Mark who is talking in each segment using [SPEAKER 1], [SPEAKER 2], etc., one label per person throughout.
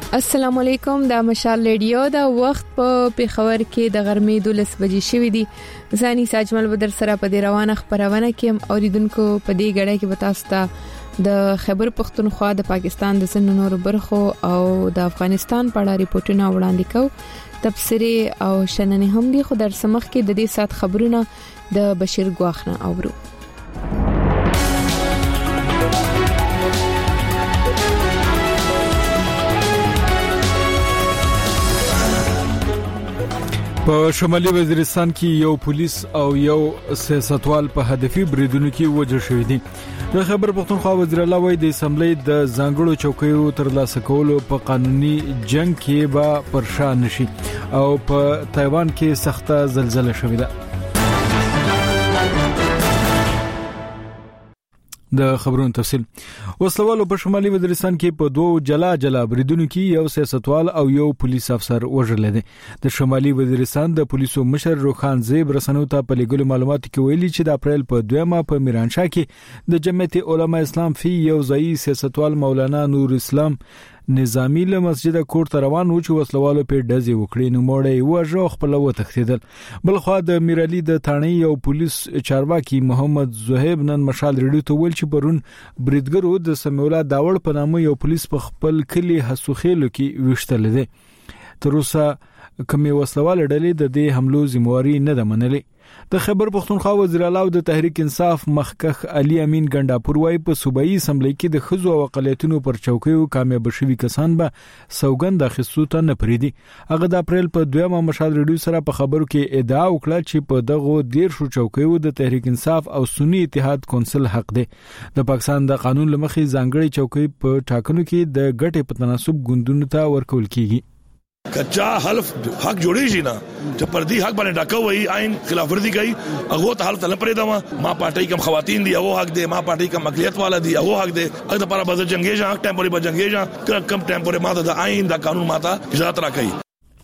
[SPEAKER 1] السلام علیکم، دا مشال ریډیو دا وخت په پیښور کې د غرمې 12 بجې شوې دي. ځاني ساجمل بدر سره په دې روانه خبرونه کې اوریدونکو په دې غړې کې بتاستا د خیبر پختونخوا د پاکستان د سن نور برخو او د افغانستان په اړه ریپورتونه وړاندې کوو. تبصره او شننې هم دي، خو در سمخ کې د دې سات خبرونه د بشیر ګواخنه اورو.
[SPEAKER 2] په شمالي وزیرستان کې یو پولیس او یو سیاستوال په هدفي بریدونو کې وژل شوی دي. د خیبر پختونخوا وزیر الله وایي د اسمبلی د ځانګړو چوکیو ترلاسه کولو په قانوني جنگ کې به پرشا نشي او په تایوان کې سخته زلزلہ شوې ده. د خبرونو تفصیل. وسلوالو په شمالي وزیرستان کې په دوه جلا بریدونو کې یو سیاستوال او یو پولیس افسر وژل دي. د شمالي وزیرستان د پولیسو مشر روخان زیب رسنیو ته په لګولو معلوماتو کې ویلي چې د اپریل په 2 په میرانشاه کې د جمعیت علماء اسلام فی یو ځای سیاستوال مولانا نور اسلام نظامی له مسجد کوټ ته روان و چې وسلوالو په ډزې وکړې، نو موړی وژو خپل وتښتیدل. بلخوا د میرالي د تاني یو پولیس چارواکي محمد زهیب نن مشال ریډیو ته ویل چې پرون بریدګرو د سمیولا داوړ په نامه یو پولیس په خپل کلی حسوخېلو کې وشتل دي. تر اوسه کومې وسلواله ډلې د دې حملو ذمہواری نه ده منلې. د خیبر پختونخوا وزیر اعلی د تحریک انصاف مخکخ علي امین ګنداپور وايي په صوبایي اسمبلی کې د خزو او اقلیتونو پر چوکیو کامیاب شوي کسان به سوګند اخیستو ته نه پریدي. هغه د اپریل په 2 مشال ریډیو سره په خبرو کې ادعا وکړه چې په دغه 13 چوکیو د تحریک انصاف او سنی اتحاد کونسل حق دی. د پاکستان د قانون لمخې ځانګړي چوکۍ په ټاکنو کې د ګټې په تناسب ګوندونو ته ورکول کیږي.
[SPEAKER 3] کچا حلف حق جوړی شي نه چې پردي حق باندې ډاکو وي عین خلاف ورزي کوي هغه ته حالت نه پرې دا ما پارټي کم خواتین دي هغه حق دي، ما پارټي کم اقلیت والا دي هغه حق دي، هغه لپاره به جنگي حق ټیمپوري به جنگي کم ټیمپوري ماته د عین د قانون ماته اجازه را کوي.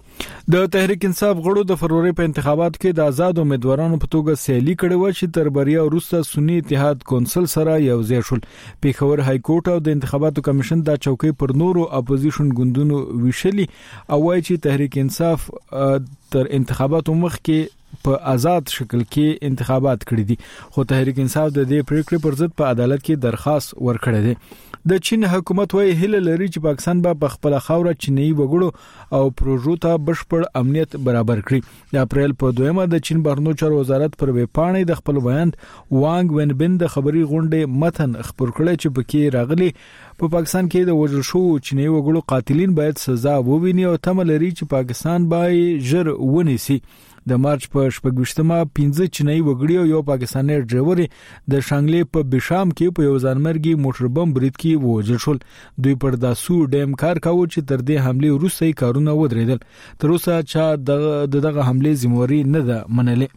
[SPEAKER 3] د تحریک انصاف غړو د فروری په انتخاباتو کې د آزاد امیدوارانو په توګه سیالي کړې و چې تر بریا وروسته سنی اتحاد کونسل سره یو ځای شول. پیښور های کورټ او د انتخاباتو کمیشن دا چوکۍ پر نورو اپوزیشن ګوندونو ویشلي او وايي چې تحریک انصاف تر انتخاباتو مخکې په آزاد شکل کې انتخابات کړی دي، خو تحریک انصاف د دې پریکړې پر ضد په عدالت کې درخواست ورکړی دی. د چین حکومت وايي هله لري چې پاکستان به خپل خاوره چینی وګړو او پروژو ته بشپړ امنیت برابر کړي. د اپریل په 2 د چین بهرنیو چارو وزارت پر ویب پاڼې د خپل بیان وانګ وینبن د خبري غونډې متن خبر کړی چې پکې راغلي په پاکستان کې د وژل شو چینی وګړو قاتلین باید سزا وویني او تمه لري چې پاکستان باید ژر ونیسي. د مارچ په 28مه 15 چینی وګړي او یو پاکستاني ډرایور د شانګلې په بشام کې په یو ځانمرګي موټر بم برید کې وژل شول. دوی پر داسو ډیم کار کاوه چې تر دې حمله وروسته کارونه ودرېدل. تر اوسه چې دغه حمله ذمہواری نه ده منلې.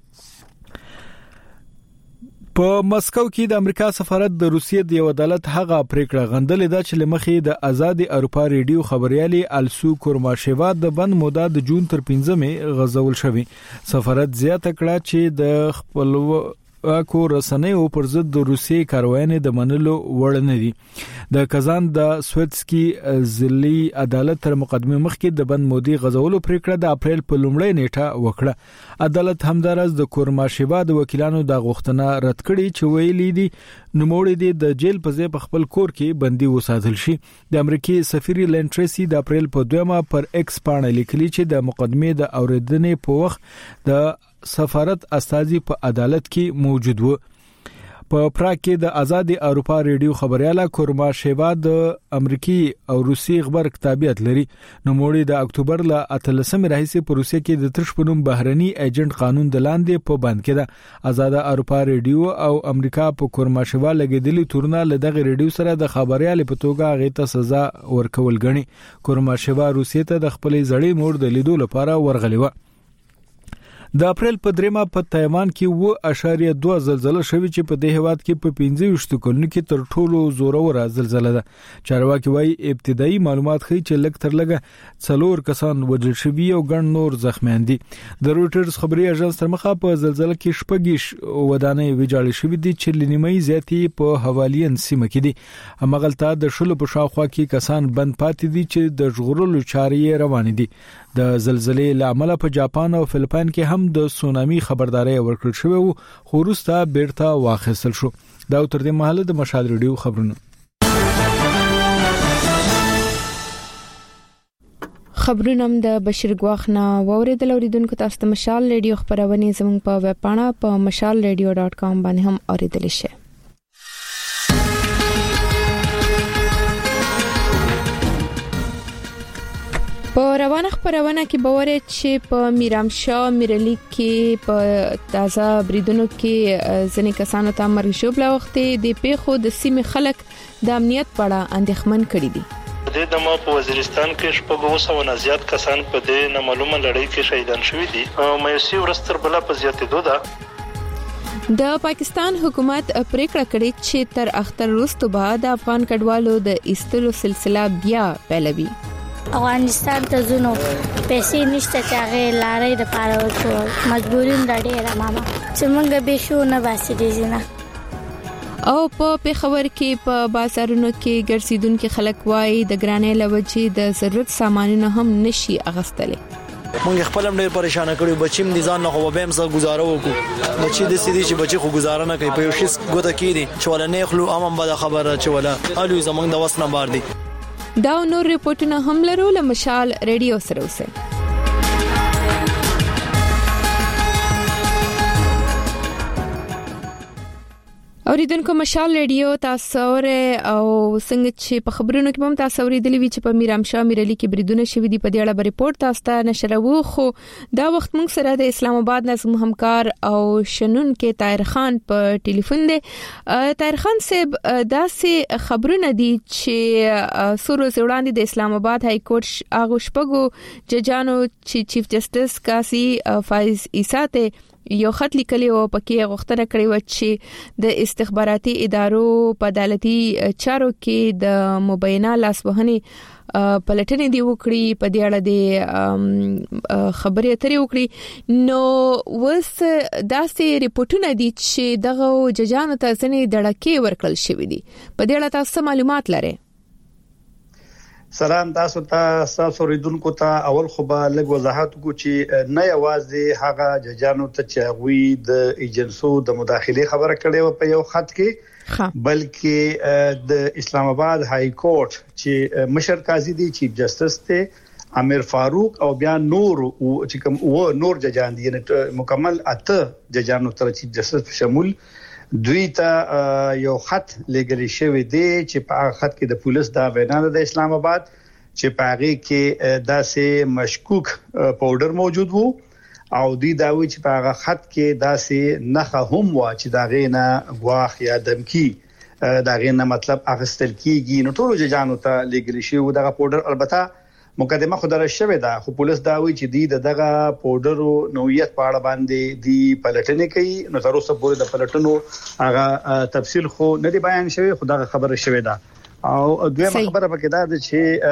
[SPEAKER 3] په مسکو کې د امریکا سفارت د روسیې د یو عدالت هغه پریکړه غندلې ده چې لمخې د آزاد اروپا ریډیو خبريالي السو کورماشيوا د بند موده د جون تر 15 غزول شوی. سفارت زیاته کړه چې د خپل کو رسنیو پر ضد د روسي کاروایي د منلو وړ نه دي. د کازان د سویتسکی ځلي عدالت تر مقدمه مخکې د بند مودي غزولو پریکړه د اپریل په لومړۍ نیټه وکړه. عدالت همدارس د کورماشيوا د وکیلانو د غوښتنه رد کړي چې ویلي دي نوموړي د جیل په ځای په خپل کور کې بندي وساتل شي. د امریکای سفیر لین ټریسي د اپریل په 2 پر ایکس باندې لیکلي چې د مقدمه د اوریدنې په وخت د سفارت استازي په عدالت کې موجود و. په پراګ کې د آزاد اروپا ریډیو خبرياله کورماشيوا د امریکای او روسي خبر کتابیت لري. نو موړي د اکتوبر ل 18 راهیسې په روسیه کې د ترشپنوم بهرني ایجنټ قانون د لاندې په بند کې ده. آزاد اروپا ریډیو او امریکا په کورماشيوا لګیدلي تورنه له دغه ریډیو سره د خبرياله په توګه غیته سزا ورکول غني. کورماشيوا روسیه ته د خپل ځړې مور د لیدو لپاره ورغلی و.
[SPEAKER 2] د اپریل په 3 په تایوان کې 2.2 زلزلہ شوې چې په دې هواد کې په 15 کلونو کې تر ټولو زوروره زلزلہ ده. چارواکي وايي ابتدایي معلومات ښيي چې لږ تر لږه 4 کسان وژل شوي او ګڼ نور زخمیان دي. د رويټرز خبري اژانس تر مخه په زلزلہ کې شپږ ودانۍ ویجاړې شوې دي چې لنیمای زیاتې په حوالین سیمه کې دي. همغلته د شلو په شاوخوا کې کسان بند پاتې دي چې د ژغورلو چارې روانې دي. د زلزلې لامل په جاپان او فلیپین کې هم د سونامي خبرداري ورکړل شوې او خو وروسته بیرته واخیستل شو. دا تر دې مهاله د مشال ریډیو خبرونه
[SPEAKER 1] خبرونم د بشیر غواخنا ووریدل اوریدونکو تاسو ته مشال ریډیو خبرونه زموږ په ویب پاڼه په mashalradio.com باندې هم اوریدل شي. په روانه خبرونه کې باور چې په میرامشاه میرلی کې په تازه بریدونو کې ځینې کسانو ته مرګ ژوبله وخت د پیښو د سیمې خلک د امنیت په اړه اندېښمن کړي دي.
[SPEAKER 4] د دمو په وزیرستان کې شپږ سوه زیات کسان په دې نامعلومه لړۍ کې شهیدان شوي دي او مایوسي ورستر بل په زیاتېدو ده.
[SPEAKER 1] د پاکستان حکومت پریکړه کړې چې تر اختر وروسته به د افغان کډوالو د ایستلو سلسله بیا پیلوي.
[SPEAKER 5] افغانستان ته زونو پیسې نشته چې هغه لارې د پاره وکړو مجبورین ډېره ماما چې موږ به شو نه باسي دي نه.
[SPEAKER 1] او په پیښور کې په بازارونو کې ګرځیدونکو خلک وایي د ګرانۍ لوجې د ضرورت سامانونه هم نشي اغستلې.
[SPEAKER 6] مونږ خپل هم ډېر پریشان کړو بچیم دي ځان نه خو به هم سره گزاره وکړو بچي د سيدي چې بچي خو گزاره نه کوي په یو شي ګوته کیدي چې ولا نه خلو امم به خبره چې ولا الو زمونږ د وسنه بار دي.
[SPEAKER 1] دا نور ریپورتونه هم لرو له مشال ریډیو سره اوسه. اوریدونکو مشال ریډیو تاسو او څنګه چې په خبرونو کې هم تاسو اوریدلی وی چې په میرامشاه میرلی کې بریدونه شوي دي په دې اړه ریپورت تاسو ته نشرو. خو دا وخت موږ سره د اسلام آباد نظم همکار او شنن کې طاهر خان په ټلیفون دی. طاهر خان صاحب داسې خبرونه دي چې سورو وړاندې د اسلام آباد های کورټ هغه شپږو ججانو چې چیف جسټس قاضي فایز عیسی ته یو خط لیکلی او پکې غوښتنه کړې و چې د استخباراتي ادارو په عدالتي چارو کې د مبینه لاسوهنې پلټنې دی وکړي په دې اړه د خبرې اترې وکړي. نو وس داسې ریپورتونه دي چې دغه ججانو ته ځنې دړکې ورکړل شوې دي. په دې اړه تاسو معلومات لرئ؟
[SPEAKER 7] سلام تاسو ته ریدونکو ته اول خو به لږ وضاحت کو چې نه یوازې هغه ججانو ته چې غوي د ایجنسو د مداخله خبره کړې و په یو خط کې بلکې د اسلام آباد های کورټ چې مشر قاضي دی چیف جسټس ته امیر فاروق او بیا نور چې کوم نور ججان دي مکمل اته ججانو تر چیف جسټس شامل دوی ته یو خط لګل شوی دی چې په هغه خط کې د پولیس دا وینا ده د اسلام آباد چې په هغه کې داسې مشکوک پاوډر موجود وو او دوی دا وی چې په هغه خط کې داسې نخه هم وا چې دا غینه غواخ یا دمکی دا غینه مطلب اغستل کیږي. نو ټول ججانو ته لګل شوی دغه پاوډر البته مقدمه خو درش شوی دا خو پولیس دا وی چې دغه پاوډرو نوعیت په اړه باندې دی پلټنې کوي. نو تر اوسه پورې د پلټنو هغه تفصیل خو نه دی بیان شوی خو دا خبره شوی دا. او دویمه خبره پکې دا ده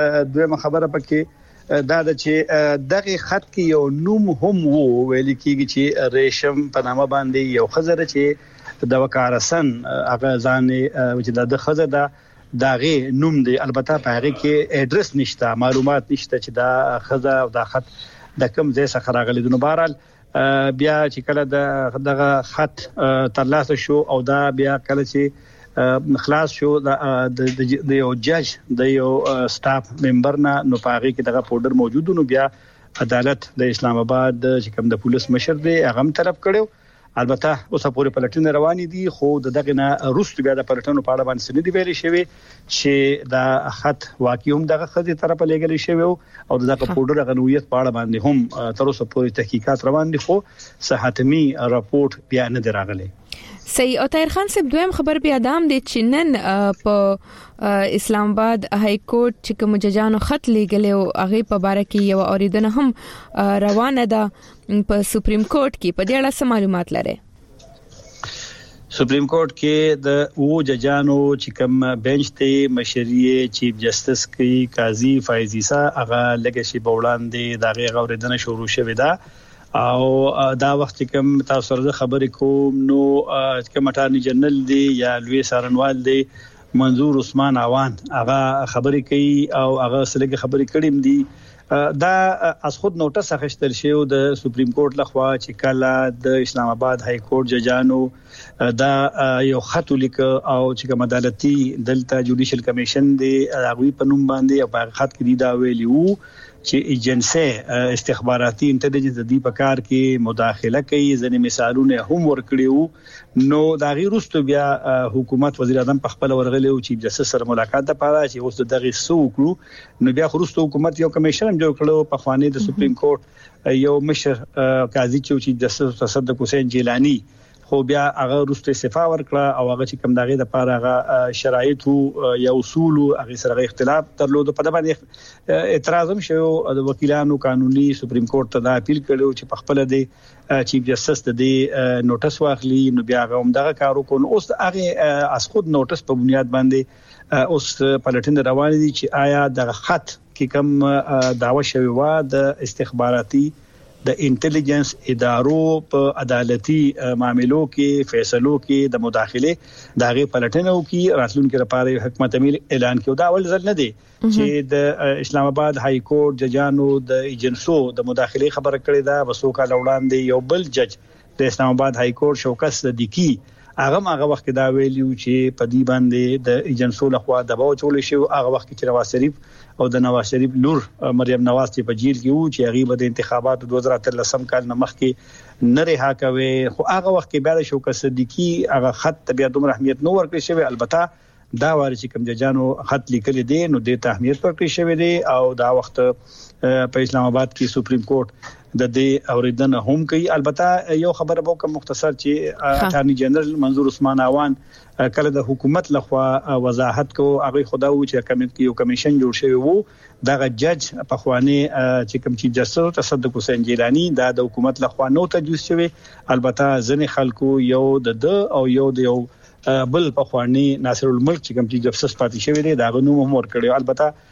[SPEAKER 7] چې دغه خط کې یو نوم هم وو ویل کېږي چې ریشم په نامه باندې یو خزر چې د وکارسن هغه ځان چې د خزر دا داغه نوم دی. البته په هغه کې اډرس نشته معلومات نشته چې دا خزه او دا خط د کوم ځای څخه راغلی. د بهرحال بیا چې کله دغه خط ترلاسه شو او دا بیا کله چې خلاص شو د یو جج د یو سټاف ممبر نه نو پاره کې دغه پاوډر موجود نو بیا عدالت د اسلام آباد چې کوم د پولیس مشر دی هغه هم طرف کړو. البته اوسه پورې پلټنې روانې دي خو دغه نه روسته بیا د پلټنو په اړه باندې سندې دی ویلي شوی چې دا خط واقعي هم دغه خزي طرفه لګل شوی او دغه پاوډر غنویت په اړه باندې هم تر اوسه پورې تحقیقات روان دي خو صحتمي راپورټ بیا نه دی راغلی.
[SPEAKER 1] صحیح. او طاهر خان صاحب دویم خبر بیا دام د چنن په اسلام آباد های کورټ چې کوم ججانو خط لګل او هغه په باره کې یو اوریدنه هم روانه ده په سپریم کورټ کې. په دې اړه څه معلومات لري؟
[SPEAKER 8] سپریم کورټ کې د او ججانو چې کوم بنچ ته مشري چیف جسټس کې قاضي فایز عیسی هغه لګشي بولاندې دغه اوریدنه شروع شوه ده او دا وخت کوم تاسو سره خبرې کوم نو کوم اټارنی جنرال دی یا لوی سارنوال دی منظور عثمان عوان هغه خبرې کوي او هغه سلګه خبرې کړیم دي دا از خود نوټس اخیستل شو د سپریم کورټ لخوا چې کله د اسلام آباد های کورټ ججانو دا یو خط لیک او چې کوم عدالتي دلته جوډیشل کمیشن دی هغه په نوم باندې او په خط کې دی دا ویلیو چې ایجنسی استخباراتي انټيليجنس د دې په کار کې مداخله کوي. ځنې مثالونه هم ورکړیو نو دا غیر واستو بیا حکومت وزیر اعظم په خپل ورغلی او چیف جسټس سره ملاقات د پاره چې اوس دغه سو کړو نو بیا خروستو حکومت یو کمیشن هم جوړ کړو په خوانې د سپریم کورټ یو مشر قاضي چیف جسټس تصدق حسین جیلانی خو بیا هغه روسته استعفا ورکړه او هغه چې کوم دغه د پاره هغه شرایط یا اصول هغه سره اختلاف درلود په دغه باندې اعتراض هم شو د وکیلانو قانوني سپریم کورټ ته دا اپیل کړو چې په خپل د چیف جسټس د نوټس واخلي نو بیا هغه دغه کارو کو اوس هغه اس خود نوټس په بنیاد باندې اوس پلټن روان دي چې آیا د خط کې کوم داوا شوی و د استخباراتي د انټيليجنس ادارو په عدالتي معاملو کې فیصلو کې د مداخله داغه پلټنو کې راتلونکو لپاره حکومت امیر اعلان کړو. دا اول ځل نه دی چې د اسلام آباد های کورټ ججانو د ایجنسو د مداخله خبره کړې ده. وسوکا وړاندې یو بل جج د اسلام آباد های کورټ شوکت صدیقی هغه وخت دا ویلیو چې په دې باندې د ایجنسو لخوا دباو چول شي. هغه وخت چې نواز شریف او د نواز شریف لور مریم نواز په جیل کې وو چې هغه د انتخاباتو 2013 کال نه مخکې نه رها کوي خو هغه وخت کې بیا د شوکت صدیقی هغه خط بیا دومره اهمیت نه ورکړی شوی. البته دا وایي چې کوم ججانو خط لیکل دي نو د اهمیت ورکړی شوی دی او دا وخت په اسلام آباد کې سپریم کورټ د دې اوریدنه هم کوي. البته یو خبره به کوم مختصر چې اټارنی جنرال منظور عثمان عوان کله د حکومت لخوا وضاحت کو هغه خداو چې یو کمیشن جوړ شوی وو دغه جج په خواني چې کوم چې جسټس تصدق حسین جیلانی دا د حکومت لخوا نو تجویز شوی. البته ځنې خلکو یو د او یو بل په خواني ناصر الملک چې کوم چې جسټس پاتې شوی دی دا غنوم هم ورکړي. البته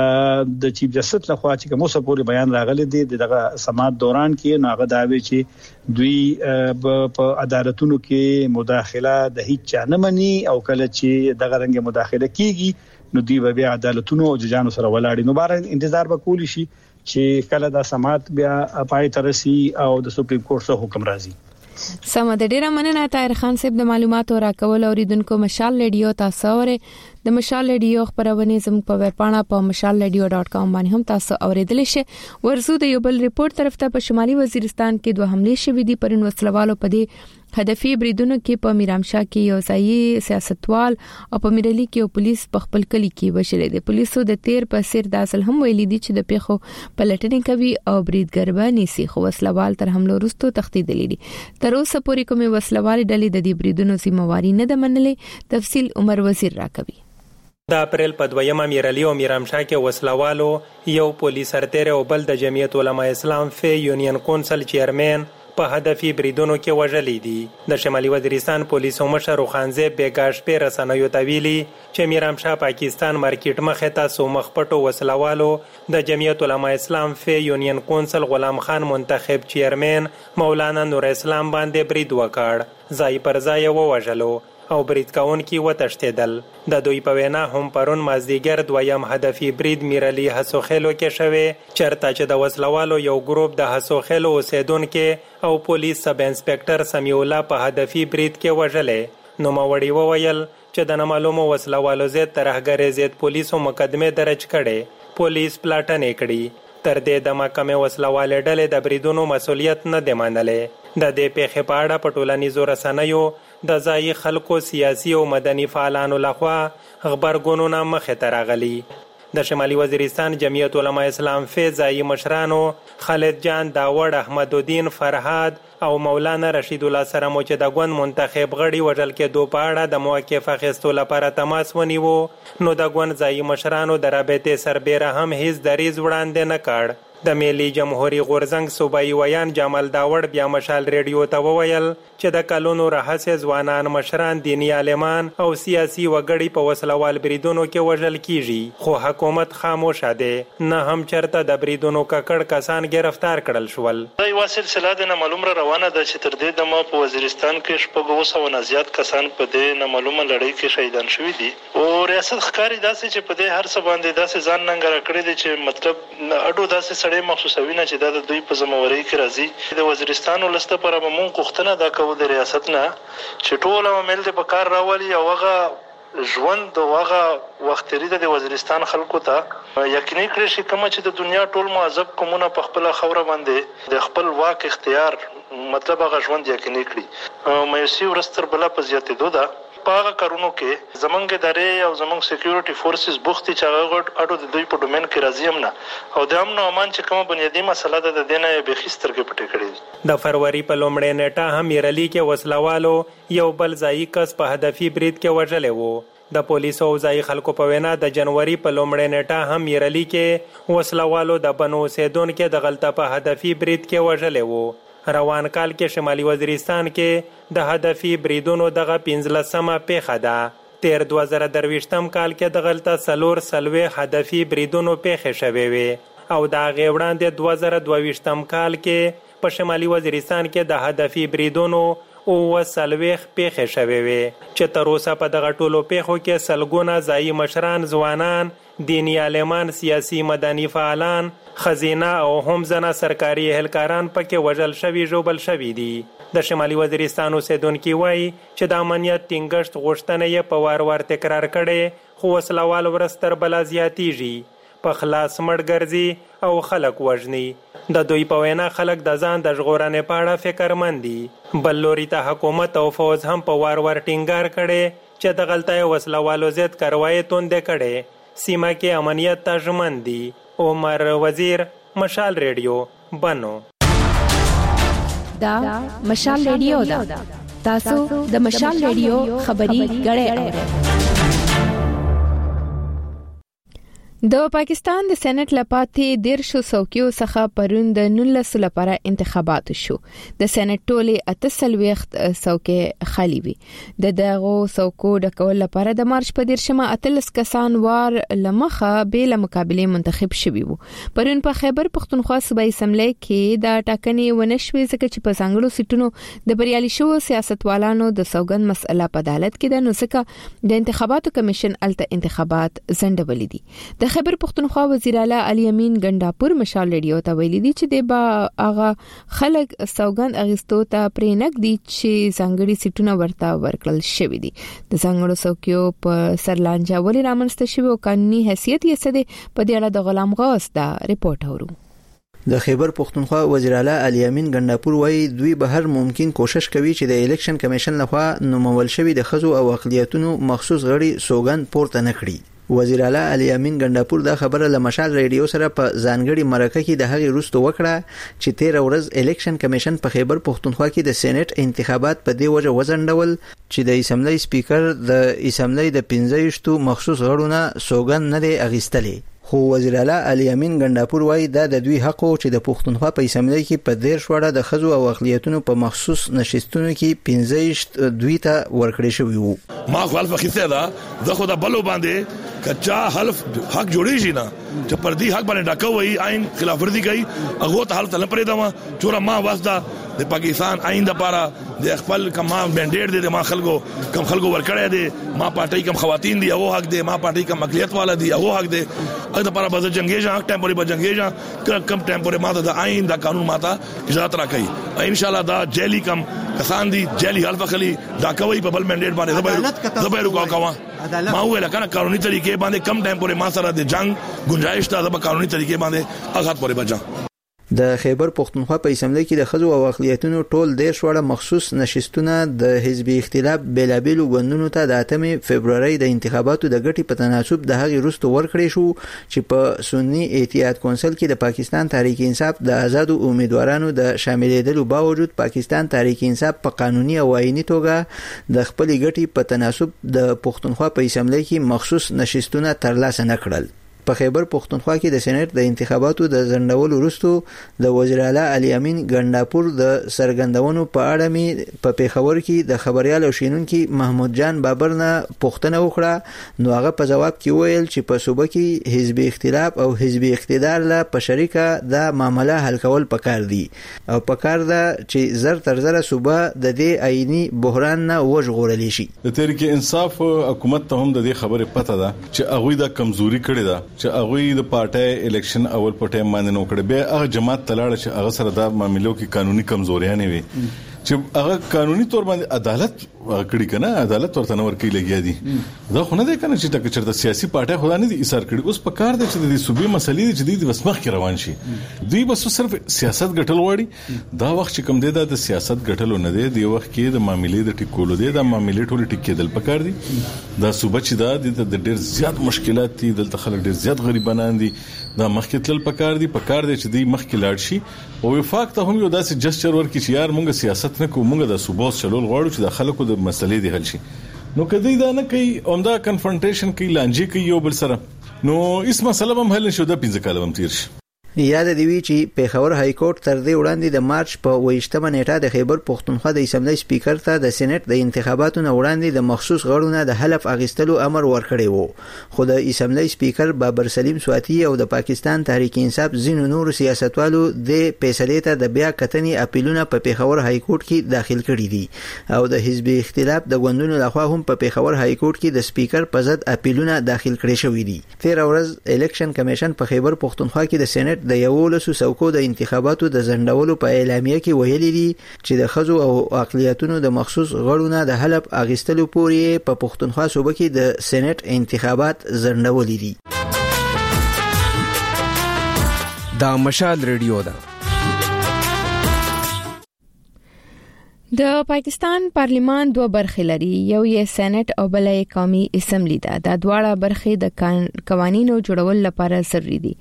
[SPEAKER 8] د چیف جسټس لخوا چې کوم څه پورې بیان راغلی دی دغه سماعت دوران کې ناغه داوی چې دوی په عدالتونو کې مداخله د هیڅ چا نه مني او کله چې دغه رنګ مداخله کیږي نو دوی به عدالتونو او ججانو سره ولاړ نو بار انتظار وکول شي چې کله دا سماعت بیا پای ترسي او د سپریم کورټ څخه حکم راځي.
[SPEAKER 1] سم د ډیره مننه طاهر خان صاحب د معلوماتو راکول اوریدونکو. مشال ریډیو تاسو اوره د مشال ریډیو خبرونه زموږ په ویبپاڼه په mashalradio.com باندې هم تاسو اوریدل شئ. ورزو د یو بل ریپورت طرف ته په شمالي وزیرستان کې دوه حمله شوې دي پرون وسلوالو په دې هدفي بریدونو کې په میرامشاه کې یو ځایي سیاستوال او په میرلی کې یو پولیس په خپل کلی کې وشلې دي. پولیسو د تیر په سیر داسل هم ویلي دي چې د پیښو پلټنې کوي او بریدګر به نيسي خو وسلوال تر حمله وروسته تختیدلې دي. تر اوسه پورې کومه وسلوال ډلې د دې بریدونو ذمہواری نه ده منلې. تفصیل عمر وزیر راکوي.
[SPEAKER 9] د اپریل په 2 میرلی او میرامشاه کې وسلوالو یو پولیس سرتیر او بل د جمعیت علماء اسلام فی یونین کونسل چیرمن په هدفي بریدونو کې وژلې دي. د شمالي وزیرستان پولیسو مشر روخانزه بیګاش په رسنیو ته ویلي چې میرامشاه پاکستان مارکیټ مخه تاسو مخپټو وسلوالو د جمعیت علماء اسلام فی یونین کونسل غلام خان منتخب چیرمن مولانا نور اسلام باندې برید وکړ. ځای پر ځای ووژلو او برید کون کی وتشتدل. د دوی په وینا هم پرون مازدیګر دویم هدفي برید میرلی حسوخیلو کې شوه چرته چې د وسلوالو یو ګروپ د حسوخیلو اوسیدونکو او پولیس سب انسپکټر سمیع الله په هدفي برید کې وژلې. نو ماوړي وویل چې د نامعلومو وسلوالو ضد ترهګرۍ ضد پولیسو مقدمه درج کړي. پولیس پلاټنې کړي. تر دې د محکمې وسلوالې ډلې د بریدونو مسولیت نه دی منلې. د دې پیښې په اړه په ټولنیزو رسنیو د ځایي خلکو سیاسي او مدني فعالانو لخوا خبرګونونه مخې ته راغلي. د شمالي وزیرستان جمعیت علما اسلام فیضایی مشرانو خالد جان داوود احمد الدین فرهاد او مولانا رشید الله سره مو چې د ګوند منتخب غړي وژل کېدو په اړه د موقف اخیستو لپاره تماس ونیو نو د ګوند ځایي مشرانو د رابطې سربیره هم هیڅ دریځ وړاندې نه کړ. د ملي جمهوریت غورزنګ صوبایي ویان جمال داوود بیا مشال ریډیو ته وویل چې د کلونو راهیسې ځوانان مشران دینی عالمان او سیاسي وګړي په وسلوال بریدونو کې وژل کیږي خو حکومت خاموشه ده نه هم چرته د بریدونو ککړ کسان گرفتار کړل شول.
[SPEAKER 4] دا یو سلسله د معلومه روانه ده چې تر دې دمه په وزیرستان کې شپږ نه زیات کسان په دې نامعلومه لړۍ کې شهیدان شوي دي او ریاست ښکاري داسې چې په دې هر څه باندې داسې ځان ننګره کړی دی چې مطلب اډو داسې سړی مخصوصوي نه چې دا د دوی په ذمہواری کې راځي. د وزیرستان ولسته پر مونږ غوښتنه دا کوو د ریاست نه چې ټول عوامل د بکار راولي او هغه ژوند او هغه وخت لري د وزیرستان خلکو ته یقیني کړی شي کوم چې د دنیا ټول معذب قومونه په خپل خوره باندې د خپل واک اختیار مطلب هغه ژوند یقیني کړي. مایوسي ورستر بلا په زیاتېدو ده په هغه کارونو کې زمونږ ادارې او زمونږ سکیورټي فورسز بوختي چې هغه اډو د دوی په ډومین کې راځي هم نه او د امن او امان چې کومه بنیادی مسله ده د دې نه یې بېخي سترګې پټې کړې دي.
[SPEAKER 9] د فروری په لومړۍ نیټه هم میرلي کې وسلوالو یو بل ځایي کس په هدفي برید کې وژلی و. د پولیسو او ځایي خلکو په وینا د جنوري په لومړۍ نیټه هم میرلي کې وسلوالو د بنو اوسیدونکو د غلطه په هدفي برید کې وژلی و. روان کال کې شمالي وزیرستان کې د هدفي بریدونو دغه 15مه پیښه ده. تیر 2023م کال کې د غلطه 4 هدفي بریدونو پیښې شوې وې او د هغې وړاندې 2022م کال کې په شمالي وزیرستان کې د هدفي بریدونو 40 پیښې شوې وې چې تر اوسه په دغه ټولو پیښو کې سلګونه ځایي مشران ځوانان دینی عالمان سیاسي مدني فعالان خزینه او هم زنه سرکاري اهلکاران پکې وژل شوي ژوبل شوي دي. د شمالي وزیرستان اوسیدونکي وایي چې د امنیت ټینګښت غوښتنه یې په وار وار تکرار کړې خو وسلوال ورځ تر بله زیاتیږي په خلاص مړ ګرځي او خلک وژني. د دوی په وینا خلک د ځان د ژغورنې په اړه فکرمند دي. بل لوري ته حکومت او فوج هم په وار وار ټینګار کړي چې د غلطه وسلوالو ضد کاروایی توندې کړي. سیمه کې امنیت ته ژمن دي. عمر وزیر مشال ریډیو بنو.
[SPEAKER 1] دا مشال ریډیو دا تاسو د مشال ریډیو خبري غړې اورئ. د پاکستان د سېنات لپاره 1300 څوکیو څخه پرون د 19 لپاره انتخابات شو. د سېنات ټولې 38 څوکۍ خالی وي. دغه څوکو د کول لپاره د مارچ په 13 کسان وار لمخه به مقابله منتخب شوي وو. پرون په خیبر پختونخوا صوبایي اسمبلی کې د ټاکنې ونشوي ځکه چې په ځانګړو سیټونو د بریالي شو سیاستوالانو د سوګند مسله په عدالت کې د نوسکه د انتخاباتو کمیشن الته انتخابات زندولې دي. د خیبر پختونخوا وزیر اعلی علي امین ګنداپور مشال ریډیو ته ویلي دي چې د با هغه خلک سوګند اغستو ته پرېنګ دي چې ځانګړي سیټونه ورته ورکړل شوی دي. د ځانګړو څوکیو په سرلانجه ولې رامنځته شوی او قانوني حیثیت یې څه دی په دې اړه د غلام غوث دا ریپورت اورو.
[SPEAKER 10] د خیبر پختونخوا وزیر اعلی علي امین ګنداپور وایي دوی به هر ممکن کوشش کوي چې د الیکشن کمیشن لخوا نومول شوی د خزو او اقلیتونو مخصوص غړي سوګند پورته نه کړي. وزیر اعلی علي امین ګنداپور دا خبره له مشال ریډیو سره په ځانګړي مرکه کې د هغې وروسته وکړه چې 13 ورځ الیکشن کمیشن په خیبر پختونخوا کې د سېنات انتخابات په دې وجه وځنډول چې د اسمبلی سپیکر د اسمبلی د 15 مخصوص غړو نه سوګند نه دی اغیستلی. خو وزیر اعلی علي امین ګنداپور وایي دا د دوی حق او چې د پښتونخوا په اسمبلی کې په 13 وړه د خزو او اقلیتونو په مخصوص نشستونو کې 15 دوی ته ورکړی شوی وو.
[SPEAKER 3] ما خپل فخیته دا د خو د بلو باندې کچا حلف حق جوړی شي نه چې پر دې حق باندې ډاکوي عین خلاف ورزي کوي هغه ته حالت نه پرې دا چور ما واسطه د پاکستان عین د پاره د خپل کما منډیټ دي ما خلکو کم خلکو ورکړی دي ما پارټي کم خواتین دي هغه حق دي ما پارټي کم اقلیت والا دي هغه حق دي هغه د پاره بز جنگیجا ټیمپوري بجنگیجا کم ټیمپوري ماته د عین د قانون ماته اجازه راکړي ان شاء الله دا جیلی کم کسان دي جیلی حلف خلی دا کوي په بل منډیټ باندې زبایرو کوما ما ویل کنه قانوني طریقې باندې کم ټیمپوري ما سره د جنگ گنجائش ته د قانوني طریقې باندې اغات پورې بچا.
[SPEAKER 10] د خیبر پښتونخوا په اسمبلی کې د خزو او اقلیتونو ټول 10 وړه مخصوص نشستونه د حزبي اختلاف بلابلو غوندونو ته د 8 فبرवरी د انتخاباتو د غټي په تناسب د هغې وروسته ورکړې شو چې په سنی اتحاد کونسل کې د پاکستان تحریک انصاف د آزادو امیدوارانو د شاملېدلو باوجود پاکستان تحریک انصاف په قانوني او آئینی توګه د خپل غټي په تناسب د پښتونخوا په اسمبلی کې مخصوص نشستونه ترلاسه نکړل. په خیبر پښتونخوا کې د سېنات د انتخاباتو د ځنډولو وروسته د وزیر اعلی علي امین ګنداپور د سرګندونو په اړه می په پیښور کې د خبريال او شینونکو محمود جان بابر نه پوښتنه وکړه، نو هغه په جواب کې ویل چې په صوبه کې حزبي اختلاف او حزبي اقتدار له په شریکه د معاملې حل کول پکار دي او پکار ده چې زر تر زر صوبه د دې آئینی بحران نه وژغورل شي.
[SPEAKER 11] د تحریک انصاف حکومت ته هم د دې خبره پته ده چې هغه د کمزوري کړې ده چې هغه د پارټي الیکشن اول په ټایم باندې نو کړ به هغه جماعت تلاړ چې هغه سره د معاملو کې قانوني کمزوريان وي چې هغه قانوني تور باندې عدالت کړي کنه عدالت ورته نور کې لګیا دي دا خو نه ده کنه چې ټکه چرته سیاسي پارټي خدا نه دي ایثار کړي اوس په کار دي چې د صوبې مسلې چې د وسمخ کې روان شي دوی بس صرف سیاست ګټل وړي دا وخت چې کوم دی د سیاست ګټلو نه دی د وخت کې د معاملې د ټیکولو دی د معاملې ټول ټیکېدل پکار دي دا صوبه چې دا د ډېر زیات مشکلات دي دلته خلک ډېر زیات غریبانان دي دا مخکې تل پکار دي چې دوی مخکې لاړ شي او وفاق ته هم یو داسې جسچر ورکړي چې یار مونږ سیاست نه کوو مونږ د صوبه چلول غواړو چې د خلکو د مسلې دی حل شي نو کدی دا نه کوي اومدا کنفرنټیشن کوي لانجې کوي یو بل سره نو اس مسله هم حل نشو د 15 کال هم تیر شي.
[SPEAKER 10] یاد دی وی چې پیښور های کورټ تر دې وړاندې د مارچ په 28مه نیټه د خیبر پښتونخوا د اسمبلی سپیکر ته د سېنات د انتخاباتو نه وړاندې د مخصوص غړو نه د حلف اغستلو امر ورکړی وو خو د اسمبلی سپیکر بابر سلیم سواتی او د پاکستان تحریک انصاف ځینو نور سیاستوالو د فیصلې ته د بیا کتنې اپیلونه په پیښور های کورټ کې داخل کړي دي او د حزبي اختلاف د غوندونو لخوا هم په پیښور های کورټ کې د سپیکر په ضد اپیلونه داخل کړي شوې دي. 13 ورځ الیکشن کمیشن په خیبر پښتونخوا کې د سېنات د 11 څوکو د انتخاباتو د ځنډولو په اعلامیه کې ویلي دي چې د خزو او اقلیتونو د مخصوص غړو نه د حلف اغستلو پورې په پښتونخوا صوبه کې د سېنات انتخابات ځنډولي دي.
[SPEAKER 12] دا مشال ریډیو ده.
[SPEAKER 1] د پاکستان پارلیمان دوه برخې لري، یو یې سېنات او بل یې قومي اسمبلی ده. دا دواړه برخې د قوانینو جوړول لپاره ضروري دي.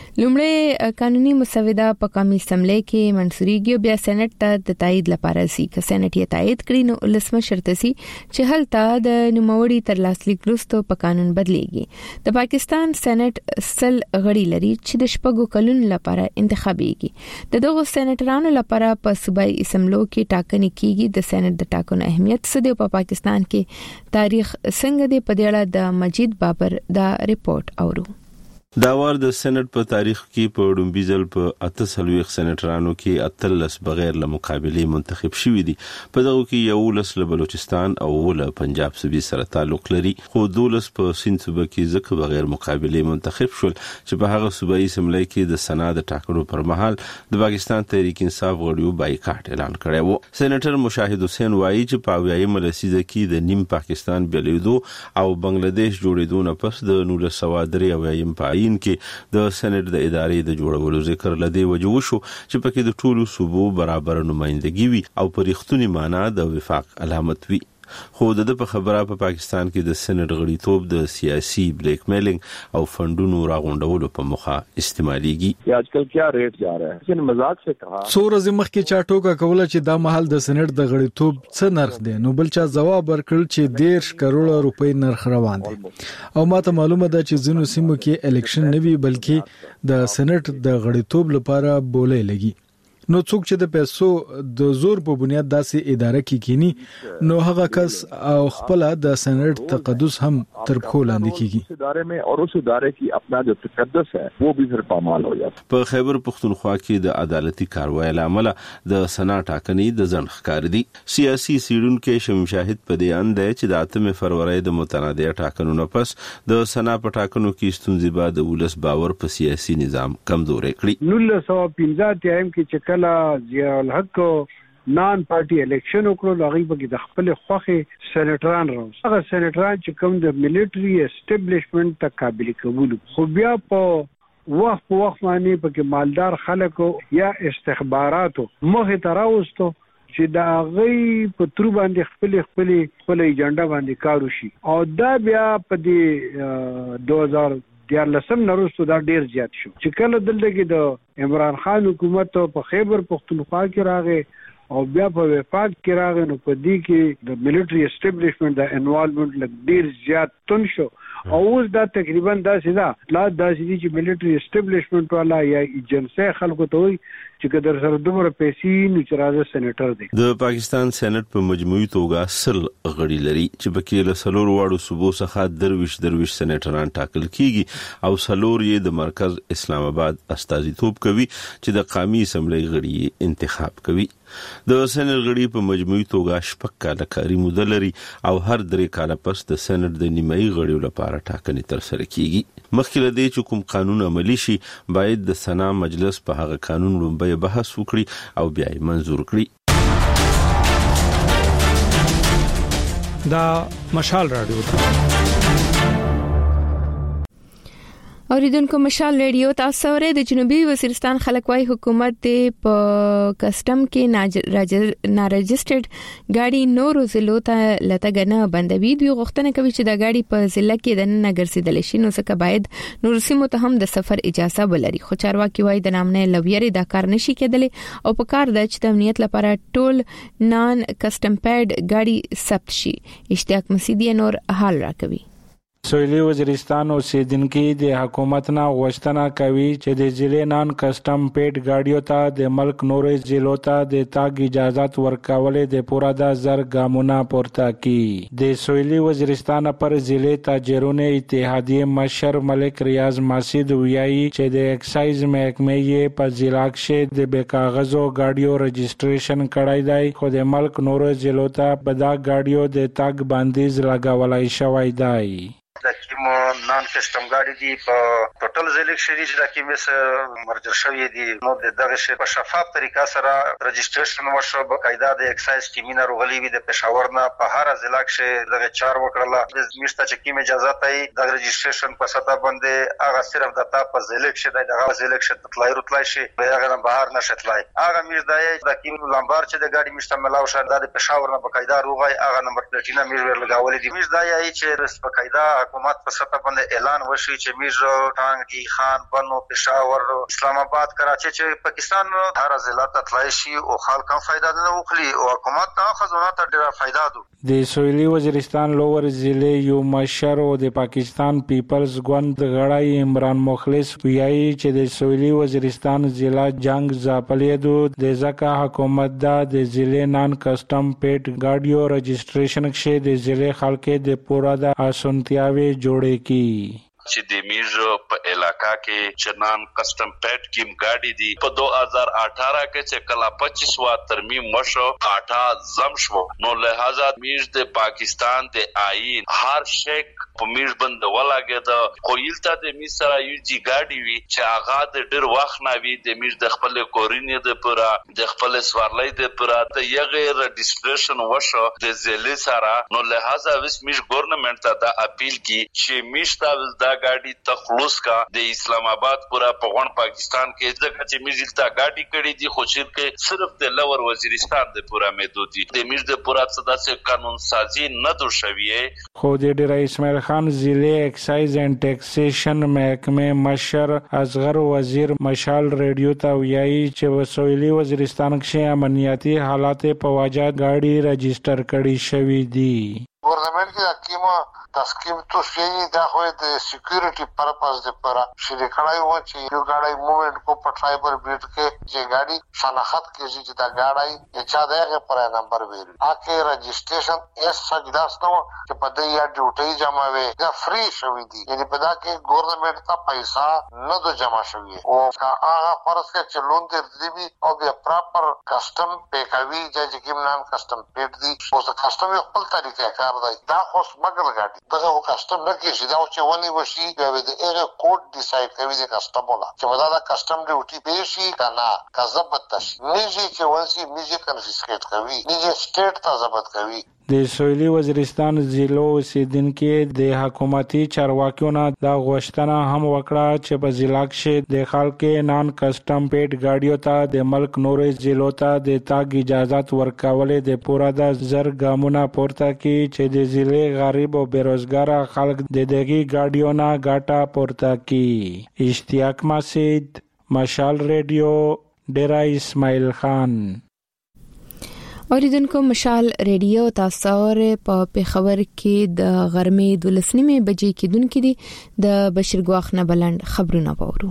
[SPEAKER 1] لومړی قانوني مسوده په قومي اسمبلی کې منسوریږي بیا سېنات ته د تایید لپاره سي که سېنات یې تایید کړي نو لسمه شرط سي چې هلته د نوموړي تر لاسلیک وروسته په قانون بدليږي. د پاکستان سېنات سل غړي لري چې د شپږو کلونو لپاره انتخابيږي. د دغو سېناترانو لپاره په صوبایي اسمبلو کې ټاکنې کیږي. د سېنات د ټاکنو اهمیت څه دی په پاکستان کې تاریخ څنګه دی په دې اړه د مجید بابر دا ریپورت اورو.
[SPEAKER 13] دا وار د سېنات په تاریخ کې په ډومبي ځل په 48 سېناترانو کې 13 بغیر له مقابله منتخب شوي دي. په دغه کې یو لس له بلوچستان او ول پنجاب صوبې سره تعلق لري خو 12 په سند صوبې کې ځکه بغیر مقابله منتخب شول چې په هغه صوبایي اسمبلی کې د سنا د ټاکنو پر مهال د پاکستان تحریک انصاف غړیو بایکاټ اعلان کړی وو. سېناتر مشاهد حسین وایي چې په 20 لسیزه کې د نیم پاکستان بلیدو او بنگلاديش جوړېدو نه پس د 1993 په کې د سېنات د ادارې د جوړولو ذکر لدی وجو شو چې پکې د ټولو صوبو برابر نمائندګي وي او په رښتونی معنی د وفاق علامت وي. خو د په خبره په پاکستان کې د سېنات غړیتوب د سیاسي بلیک میلینګ او فندونو راغونډولو په مخه استعماليږي.
[SPEAKER 14] आजकल क्या रेट जा रहा है लेकिन मजाक से कहा
[SPEAKER 2] سورز مخکې چا ټوکا کوله چې دا محل د سېنات د غړیتوب څه نرخ دی نو بل چا جواب ورکړ چې 10 کروڑ روپۍ نرخ روان دي او ماته معلومه ده چې ځینو سیمو کې الیکشن نه وی بلکې د سېنات د غړیتوب لپاره بولې لګي. نو څوک چې د پیسو د زور په بنیاد داسې اداره کې کینی نو هغه کس او خپل د سېنات تقدس هم تر پښو لاندې کیږي
[SPEAKER 14] ادارے میں اور اس ادارے کی اپنا جو تقدس ہے وہ بھی پھر پامال ہو جاتا.
[SPEAKER 13] په خیبر پښتونخوا کې د عدالتي کاروایی لامل د سنا ټاکنې د ځنډ ښکار دي. سیاسي سیډونکو شمیم شاهد په دې اند چې د 8 فروری د متنازع ټاکنو نه پس د سنا په ټاکنو کې ستونزې بعد ولس باور په سیاسي نظام کمزوري کړی.
[SPEAKER 15] 1915 ټایم کې کله ضیاء الحق نان پارټي الیکشن وکړو هغه به د خپل خوخه سېناتران راوځي. هغه سېناتران چې کوم د ملټري اسټابلیشمنت ته قابل قبول خو بیا په وخت په وخت باندې پکې مالدار خلکو یا استخباراتو مخه تراوستو چې دا غي په تر باندې خپل ایجنډا باندې کار وشي او دا بیا په دې 2014 نورستو دا ډیر زیات شو چې کله دلته کې د عمران خان حکومت په خیبر پختونخوا کې راغی او بیا په وفاق کې راغی نو په دې کې د ملټری اسټابلیشمنت د انوالومنت لږ ډیر زیات تون شو او اوس دا تقریبا دا سیده لا دا سیدي چې ملټری اسټابلیشمنت والا یا ایجنسی خلکو ته وي چې کدر سره دومره پیسې نه چې راځي سېنیټر دی.
[SPEAKER 13] د پاکستان سېنات په مجموعي توګه سل غړي لري چې پکې له سلور واړو صوبو څخه درویش سېنیټران ټاکل کیږي او سلور یې د مرکز اسلام آباد استازیتوب کوي چې د قومي اسمبلی غړي انتخاب کوي. د سېنات غړي په مجموعي توګه شپږ کاله کاري موده لري او هر 3 کاله پس د سېنات د نیمایي غړیو لپاره ټاکنې ترسره کیږي. مخکې له دې چې کوم قانون عملی شي باید د سنا مجلس په هغه قانون لومبي بحث وکړي او بیا یې منظور کړي.
[SPEAKER 2] دا مشال رادیو
[SPEAKER 1] اوریدونکو مشال ریډیو تاسو ورې د جنوبي وزیرستان خلک وايي حکومت د په کسٹم کې ناراجسترډ گاڑی نورو ضلعو ته لټګنه بندوي. دوی غوښتنه کوي چې دا گاڑی په ضلع کې د نه ګرځیدل شي نو څنګه باید نور سیمو ته هم د سفر اجازه ولري. خو چارواکي وايي د نامنه لویری دا کار نشي کېدلی او په کار د چې د امنیت لپاره ټول نان کسٹم پیډ گاڑی ثبت شي. اشتیاق مسیدی نور حال راکوي.
[SPEAKER 16] سویلی وزیرستان اوسیدونکو د حکومت نه غوښتنه کوي چې د ضلع نان کسٹم پیډ گاډیو ته د ملک نورې ضلعو ته د تاګ اجازه ورکول د پورا د زر ګامونه پورته کی. د سویلی وزیرستان پر ضلع تاجرونو اتحادیه مشر ملک ریاض مسجد ویایي چې د ایکسایز محکمه یې په ضلع کې د بے کاغذو گاډیو رجسټریشن کړای دی خو د ملک نورې ضلعو ته په دا گاډیو د تاګ بندیز لګولای شوی دی.
[SPEAKER 17] د کوم نان کسٹم گاډي دي په ټوټل ضلع کې چې د کومه مرجر شوی دي نو دغه شی په شفاف طریقه سره رجسټریشن وشو بقاعده د ایکسایز ټیمینه روغلی وي د پېښور نه په هر ضلع کې دغه چار وکړه د میشته چې کومه اجازه ته د رجسټریشن په ستا باندې هغه صرف د تا په ضلع کې دغه ضلع کې تطلای رتلای شي هغه نه بهر نشتلای هغه میش د کوم لمبار چې د گاډي میشته ملاو شر د پېښور نه بقاعده روغای هغه نمبر پلیټینه میش ورلګاول دي میش دا یی چې بقاعده حکومت په سطح باندې اعلان وشي چې میرزو ټانګي خان بنو پېښور اسلام آباد کراچي چې پاکستان هر ضلع ته تلای شي او خلک هم فائدہ نه وکړي او حکومت ته خزانه ته ډېر فائدہ ده.
[SPEAKER 16] د سویلی وزیرستان لوور ضلع یو مشر او د پاکستان پیپلز ګوند غړی عمران مخلص ویایي چې د سویلی وزیرستان ضلع جنگ زاپلیدو د ځکه حکومت د ضلع نان کسٹم پیډ گاډیو رجسټریشن کې د ضلع خلکو د پورا د اسونتیاوي جوړې کی.
[SPEAKER 18] چې د میرزو په علاقہ کې چنان کسٹم پیډ کیم گاډي دي په 2018 کې چې کلا 25 ترمیم وشو 8 زم شو نو لہذا میرز د پاکستان د آئین هر شیک په میرز بند ولاګه د کویلتا د میرز سره یو جی گاډي وی چې هغه د ډیر وخت نه وی د میرز د خپل کورینې د پورا د خپل سوارلای د پورا د یغه رجسټریشن وشو د ضلع سره نو لہذا وس میرز ګورنمنت ته د اپیل کی چې میرز تا گاڑی تخلص کا د اسلام آباد پورا پغون پاکستان کې ځکه چې میرز تا گاڑی کړي دي خو چې کې صرف د لور وزیرستان د پورا محدود دي د میرز د پورا صدا سے قانون سازی نه دو شویه.
[SPEAKER 16] خو د ډیر اسماعیل خان ضلع ایکسایز اینڈ ټیکسیشن محکمه مشر اصغر وزیر مشال ریډیو ته ویایي چې وسویلی وزیرستان کې امنیتي حالات په وجه گاڑی رجسٹر کړي شوی دي.
[SPEAKER 19] گورنمنٹ کی حکیمہ تسکیم تو شیئی دا خوی دا سیکیورٹی پرپس دے پرا شری کھڑائی ہوا چی یو گاڑی مومنٹ کو پر ٹرائبر بیٹ کے جے گاڑی شناخت کیسی جتا گاڑی یہ چا دے گے پرا نمبر بیری آکے رجسٹریشن ایس سجداس نو کہ پدے یا ڈیوٹی جمع وے یا فری شوی دی یعنی پدا کہ گورنمنٹ تا پیسہ نہ دو جمع شوی ہے او کا آغا فرض کے چلون دے دی بھی او بیا پراپر کسٹم پے کوي جے جکیم نان کسٹم پیٹ دی او سا کسٹم یو خپل طریقہ کار دی دا خو سمګل گاڑی دغه کسٹم نه کیږي دا چې ونی وشي بیا د ایره کوډ ډیسایډ کوي د کسٹم ولا چې دا کسٹم ډیوټي پیشي کنا کا ضبط تش نیږي چې ونسي نیږي کنفیسکیټ کوي نیږي سټیټ ته ضبط کوي
[SPEAKER 16] د سویلي وزیرستان ضلع اوسیدونکو د حکومتي چارواکیو نه دا غوښتنه هم وکړه چې په ضلع کې د خلکو نان کسٹم پیډ گاډیو ته د ملک نورې ضلعو ته د تاګ اجازه ورکولې د پورا د زر ګامونه پورته کی چې د ضلع غریب او بیروزګار خلک د دغه گاډیو نه ګټه پورته کی. اشتیاق مسعود، مشال ریډیو، ډیرا اسماعیل خان.
[SPEAKER 1] اوریدونکو مشال ریډیو تاسو په پیښور کې د غرمې 12 بجې کې دونکو دي د بشیر ګواخ نه بلند خبرونه پورو.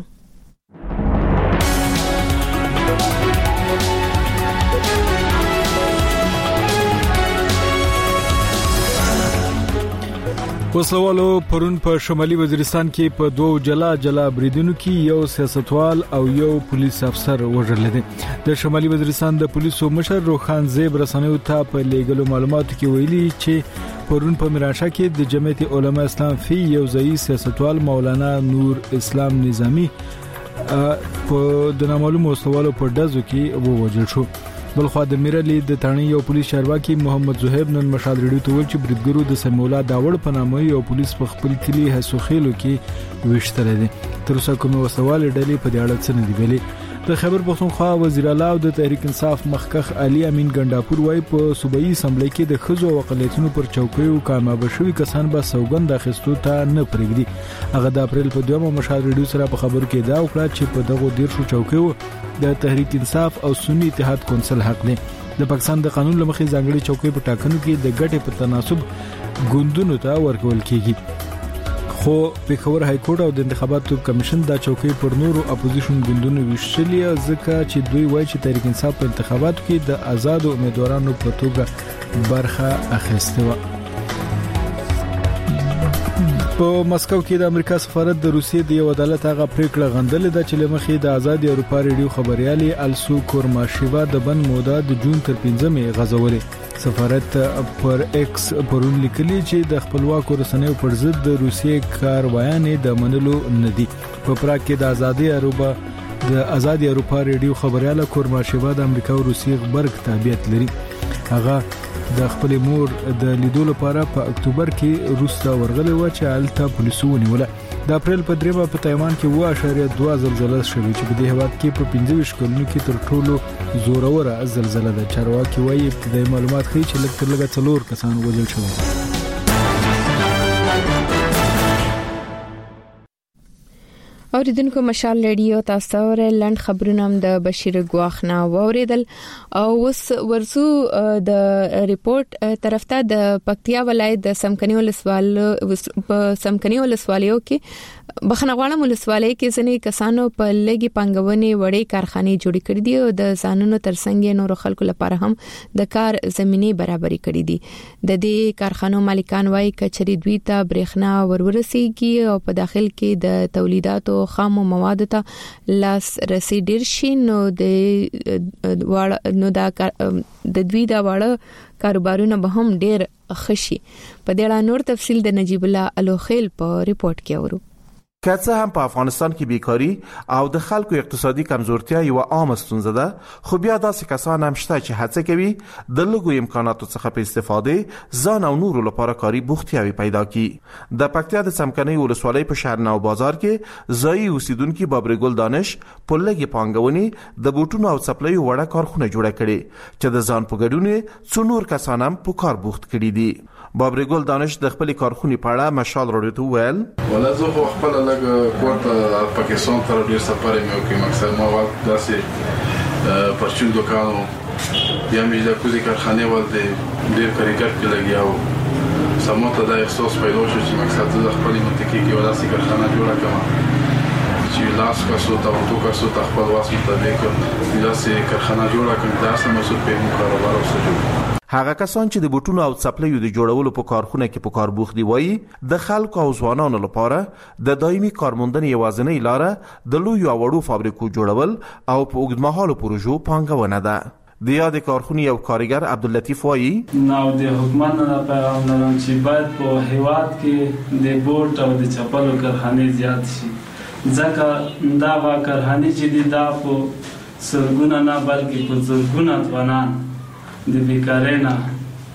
[SPEAKER 2] وسلوالو پرون په شمالي وزیرستان کې په دوه جلا بریدونو کې یو سیاستوال او یو پولیس افسر وژل دي. د شمالي وزیرستان د پولیسو مشر روخان زیب رسنیو ته په لیګلو معلوماتو کې ویلي چې پرون په میرانشاه کې د جمعیت علماء اسلام فی یو ځای سیاستوال مولانا نور اسلام نظامی په د نامعلومو وسلوالو په ډزو کې ووژل شو. بلخوا د میرلی د تانی یو پولیس چارواکي محمد زهیب نن مشال ریډیو ته ویل چې بریدګرو د سمیولا داوړ په نامه یو پولیس په خپل کلی حسوخیلو کې وشتل دي. تر اوسه کوم وسوال ډلې په دې اړه څه نه دی ویلي. د خیبر پختونخوا وزیر اعلی او د تحریک انصاف مخکخ علي امین ګنداپور وايي په صوبایي اسمبلی کې د خزو او اقلیتونو پر چوکیو کامیاب شوي کسان به سوګند اخیستو ته نه پرېږدي. هغه د اپریل په 2 مشال ریډیو سره په خبرو کې دا وکړه چې په دغه 10 چوکیو د تحریک انصاف او سنی اتحاد کونسل حق دی. د پاکستان د قانون لمخې ځانګړي چوکۍ په ټاکنو کې د ګټې په تناسب ګوندونو ته ورکول کیږي. خو پیښور های کورټ او د انتخاباتو کمیشن دا چوکۍ پر نورو اپوزیشن ګوندونو ویشلې ځکه چې دوی وایي چې تحریک انصاف په انتخاباتو کې د آزاد امیدوارانو په توګه برخه اخیسته و. په مسکو کې د امریکا سفارت د روسیې د یو عدالت هغه پریکړه غندلې ده چې لمخې د آزاد اروپا ریډیو خبريالي السو کورماشیوا د بن موده د جون تر 15 غزولې. سفارت پر ایکس پرون لیکلي چې د خپلواکو رسنیو پر ضد د روسیې کاروایانې د منلو ندي. په پراګ کې د آزاد اروپا ریډیو خبرياله کورماشیوا د امریکا او روسیې غبرګ تابعیت لري. هغه د خپل مور د لیدو لپاره په اکتوبر کې روس ته ورغلی و چې الته پولیسو ونیوله. د اپریل په 3 په تایوان کې 2.2 زلزلې شوې چې په دې هواد کې په 15 کلونو کې تر ټولو زوروره زلزلہ ده. چارواکي وايي د معلومات ښیي چې لږ تر لږه 4 کسان وژل شوي. اوریدونکو مشال ریډیو تاسو ور لند خبرونه د بشیر ګواخ نه ووریدل او ورسو د ریپورت طرفته د پکتیا ولایت د سمکنی ولسوالیو کې بخنغوانه ولسوالۍ کې ځنې کسانو په لګي پنګونې وړې کارخانې جوړې کړې دي او د ځانونو ترڅنګ نور خلکو لپاره هم د کار زمينه برابرۍ کړې دي. د دې کارخانو مالکان وايي کچري دوی ته برېښنا ورورسيږي او په داخل کې د تولیداتو خام موادو ته لاس رسي ډیر شي نو د دوی دا واړه کاروبارونه به هم ډیر خشي. په دې اړه نور تفصيل د نجیب الله الوخیل په ریپورت کې اورو.
[SPEAKER 20] که څه هم په افغانستان کې بیکاری او د خلکو اقتصادي کمزورتیا یو عام ستونزه ده، خو بیا داسې کسان هم شته چې هڅه کوي د لږو امکاناتو څخه په استفاده ځان او نورو لپاره کاري بوختیاوي پیدا کړي. د پکتیا د سمکنۍ ولسوالۍ په شهر نو بازار کې ځایي اوسیدونکو بابرګل دانش په لږه پانګونې د بوټونو او څپلیو وړه کارخونه جوړه کړې چې د ځان په ګډون څونور کسان هم په کار بوخت کړي دي. بابرګل دانش د خپل کارخونې په اړه مشال راډیو ته ویل:
[SPEAKER 21] ولازم خپل لږ کوټه پاکستان تر ډیر سفر مې وکړ، مقصد ما وخت داسې پرچون دکانو یا مې د کوزي کارخانه ول د ډیر کاریګر کې لګیاو. سمته د احساس پیدا شو چې مقصد د خپل منطقې کې ولاسي کارخانه جوړه کړم چې لاس کاسو ته تو کاسو ته خپل واسطه مطابق داسې کارخانه جوړه کړم. دا سم مسؤل په مو کاروبار اوسه.
[SPEAKER 20] هغه کسان چې د بوټونو او څپلیو د جوړولو په کارخونه کې په کار بوخت دي وایي د خلکو او ځوانانو لپاره د دایمي کارموندنې یوازینۍ لاره د لویو او وړو فابریکو جوړول او په اوږدمهاله پروژو پانګونه ده. د یاد کارخونې یو کارګر عبداللطیف وایي:
[SPEAKER 22] نو د حکومت نه پیغام لرم چې باید په هیواد کې د بوټ او د چپلو کارخانې زیات شي، ځکه دا کارخانې چې دي دا په سلګونه نه بلکې په زرګونه ځوانان د بیکارۍ نه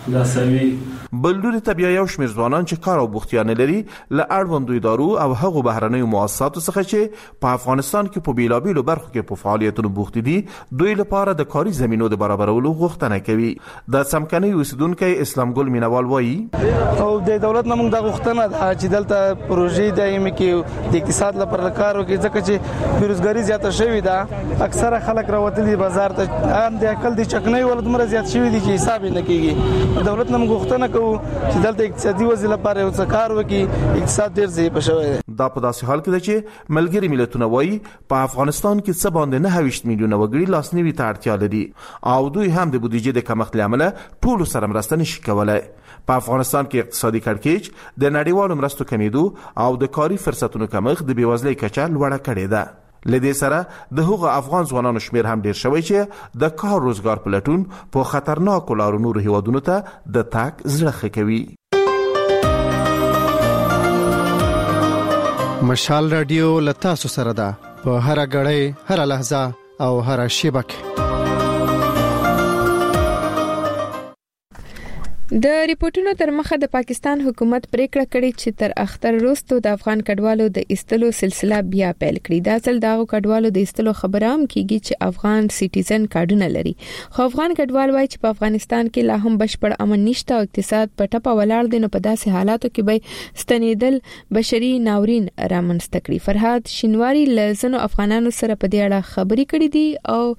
[SPEAKER 22] رسوي.
[SPEAKER 20] بلډوري ته بیا یو شمېر ځوانان چې کار او بوختیا نه لري له اړوندو ادارو او هغو بهرنیو مؤسساتو څخه چې په افغانستان کې په بیلابیلو برخو کې په فعالیتونو بوخت دي دوی لپاره د کاري زمینو د برابرولو غوښتنه کوي. د څمکني اوسیدونکي اسلام ګل مینوال وایي
[SPEAKER 5] او د دولت نمونږ د غوښتنه ده چې دلته پروژې دایمي کې د اقتصاد لپاره کار وکړي ځکه چې بیروزګاری زیاته شوې ده. اکثره خلک راوتلي بازار ته هم د عقل د چکنۍ ولدمره زیات شوې دي چې حساب نه کیږي. دولت نمونږ غوښتنه چې دلته اقتصادي وضعیت لپاره یو څه کار وکړي. اقتصاد ډیر ضعیف شوی دی.
[SPEAKER 20] دا په داسې حال کې ده چې ملګري ملتونه وایي په افغانستان کې څه باندې 29 میلیونه وګړي لاسنیوي ته اړتیا لري او دوی هم د بودیجې د کمښت له امله ټول سره مرسته نشي کولای. په افغانستان کې اقتصادي کړکېچ د نړیوالو مرستو کمیدو او د کاري فرصتونو کمښت د بېوزلۍ کچه لوړه کړې ده. لدې سره د هغو افغان ځوانانو شمیر هم ډیر شوی چې د کار روزګار په لټون په خطرناکو لارو نورو هیوادونو ته د تګ زړه ښه کوي.
[SPEAKER 6] مشال رادیو له تاسو سره ده په هر غړی هر لحظه او هر شیبه کې.
[SPEAKER 1] د ریپورتونو تر مخه د پاکستان حکومت پریکړه کړې چې تر اختر وروسته د افغان کډوالو د ایستلو سلسله بیا پیل کړي. دا ځل دغه کډوالو د ایستلو خبره هم کیږي چې افغان سټیزن کارډونه لري. خو افغان کډوال وایي چې په افغانستان کې لا هم بشپړ امن نشته او اقتصاد په ټپه ولاړ دی. نو په داسې حالاتو کې به ستنیدل بشري ناورین رامنځته کړي. فرهاد شینواری له ځینو افغانانو سره په دې اړه خبرې کړې دي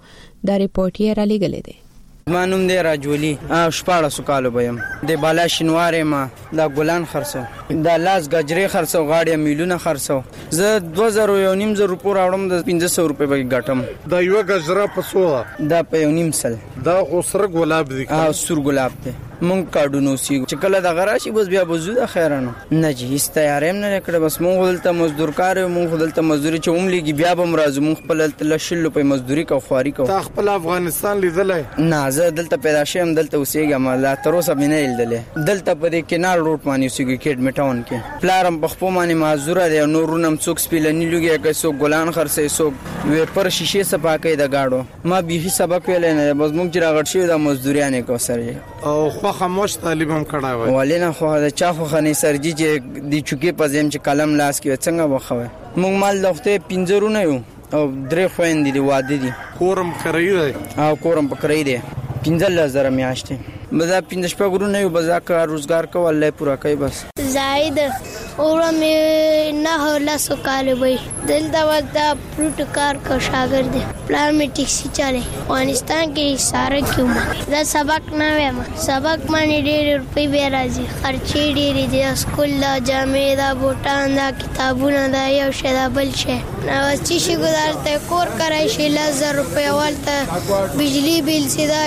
[SPEAKER 1] او دا ریپورت یې را لېږلی دی.
[SPEAKER 23] مانوم دی راجولی شپاړه سکالو بیم د بالا شینوارې ما دا ګلان خرڅو دا لاس گجرې خرڅو غاړې میلیونه خرڅو زه 2000 روپو راوړم د 1500 روپے به ګټم.
[SPEAKER 5] دا یو گجره په څو
[SPEAKER 23] دا په 1.5
[SPEAKER 5] دا غوسره ګلاب دی
[SPEAKER 23] سور ګلاب دی. مونږ کارډونو سی چې کله د غراشي بس بیا بزو د خیرانو نه جی هیڅ تیارم نه کړ. بس مونږ دلته مزدور کار مونږ دلته مزدوري چې عمرېږي بیا به مرزو مونږ خپل لشل په مزدوري کو خواري کو.
[SPEAKER 5] تا خپل افغانستان لیدلای
[SPEAKER 23] نه زه دلته پیدا شوم دلته اوسېږم لا تر اوسه مې نه لیدلې. دلته په دې کینار روډ باندې اوسېږم کېډ میټاون کې. پلارم په خپل باندې معذور دی نورونم څوک سپیلنی لګي که څوک ګلان خرڅي څوک ویپر شیشه صفاکې د گاډو. ما به سبق ویل نه بس مونږ چې راغړ شو د مزدوریانه کو سره
[SPEAKER 5] او خو خاموش تعلیم هم کړای وای.
[SPEAKER 23] ولینه خو د چا خو خني سرجی چې د چوکي په زم چې قلم لاس کې څنګه وخوي. مونږ مال لوخته پنځرونه یو او درې خويندې دی واده دي.
[SPEAKER 5] کورم کرای دی
[SPEAKER 23] او کورم پکړی دی 15000 میاشتې. بزا 15 پګرونه یو بزا کار روزګار کو الله پورا کوي. بس
[SPEAKER 24] زائد اور میں نہ होला سکال وای دلته ودا پروت کار کا شاګرد پلان می ټیکسی چاله افغانستان کې ساره کیوم دا سبق نه وایم سبق باندې ډېر روپۍ به راځي خرچې ډېرې دي اسکول لا جامې دا بوټان دا کتابونه دا یو شی دا بل شی نو چې شي ګذارته کور کرای شي 1000 روپۍ والته بجلی بیل سیدا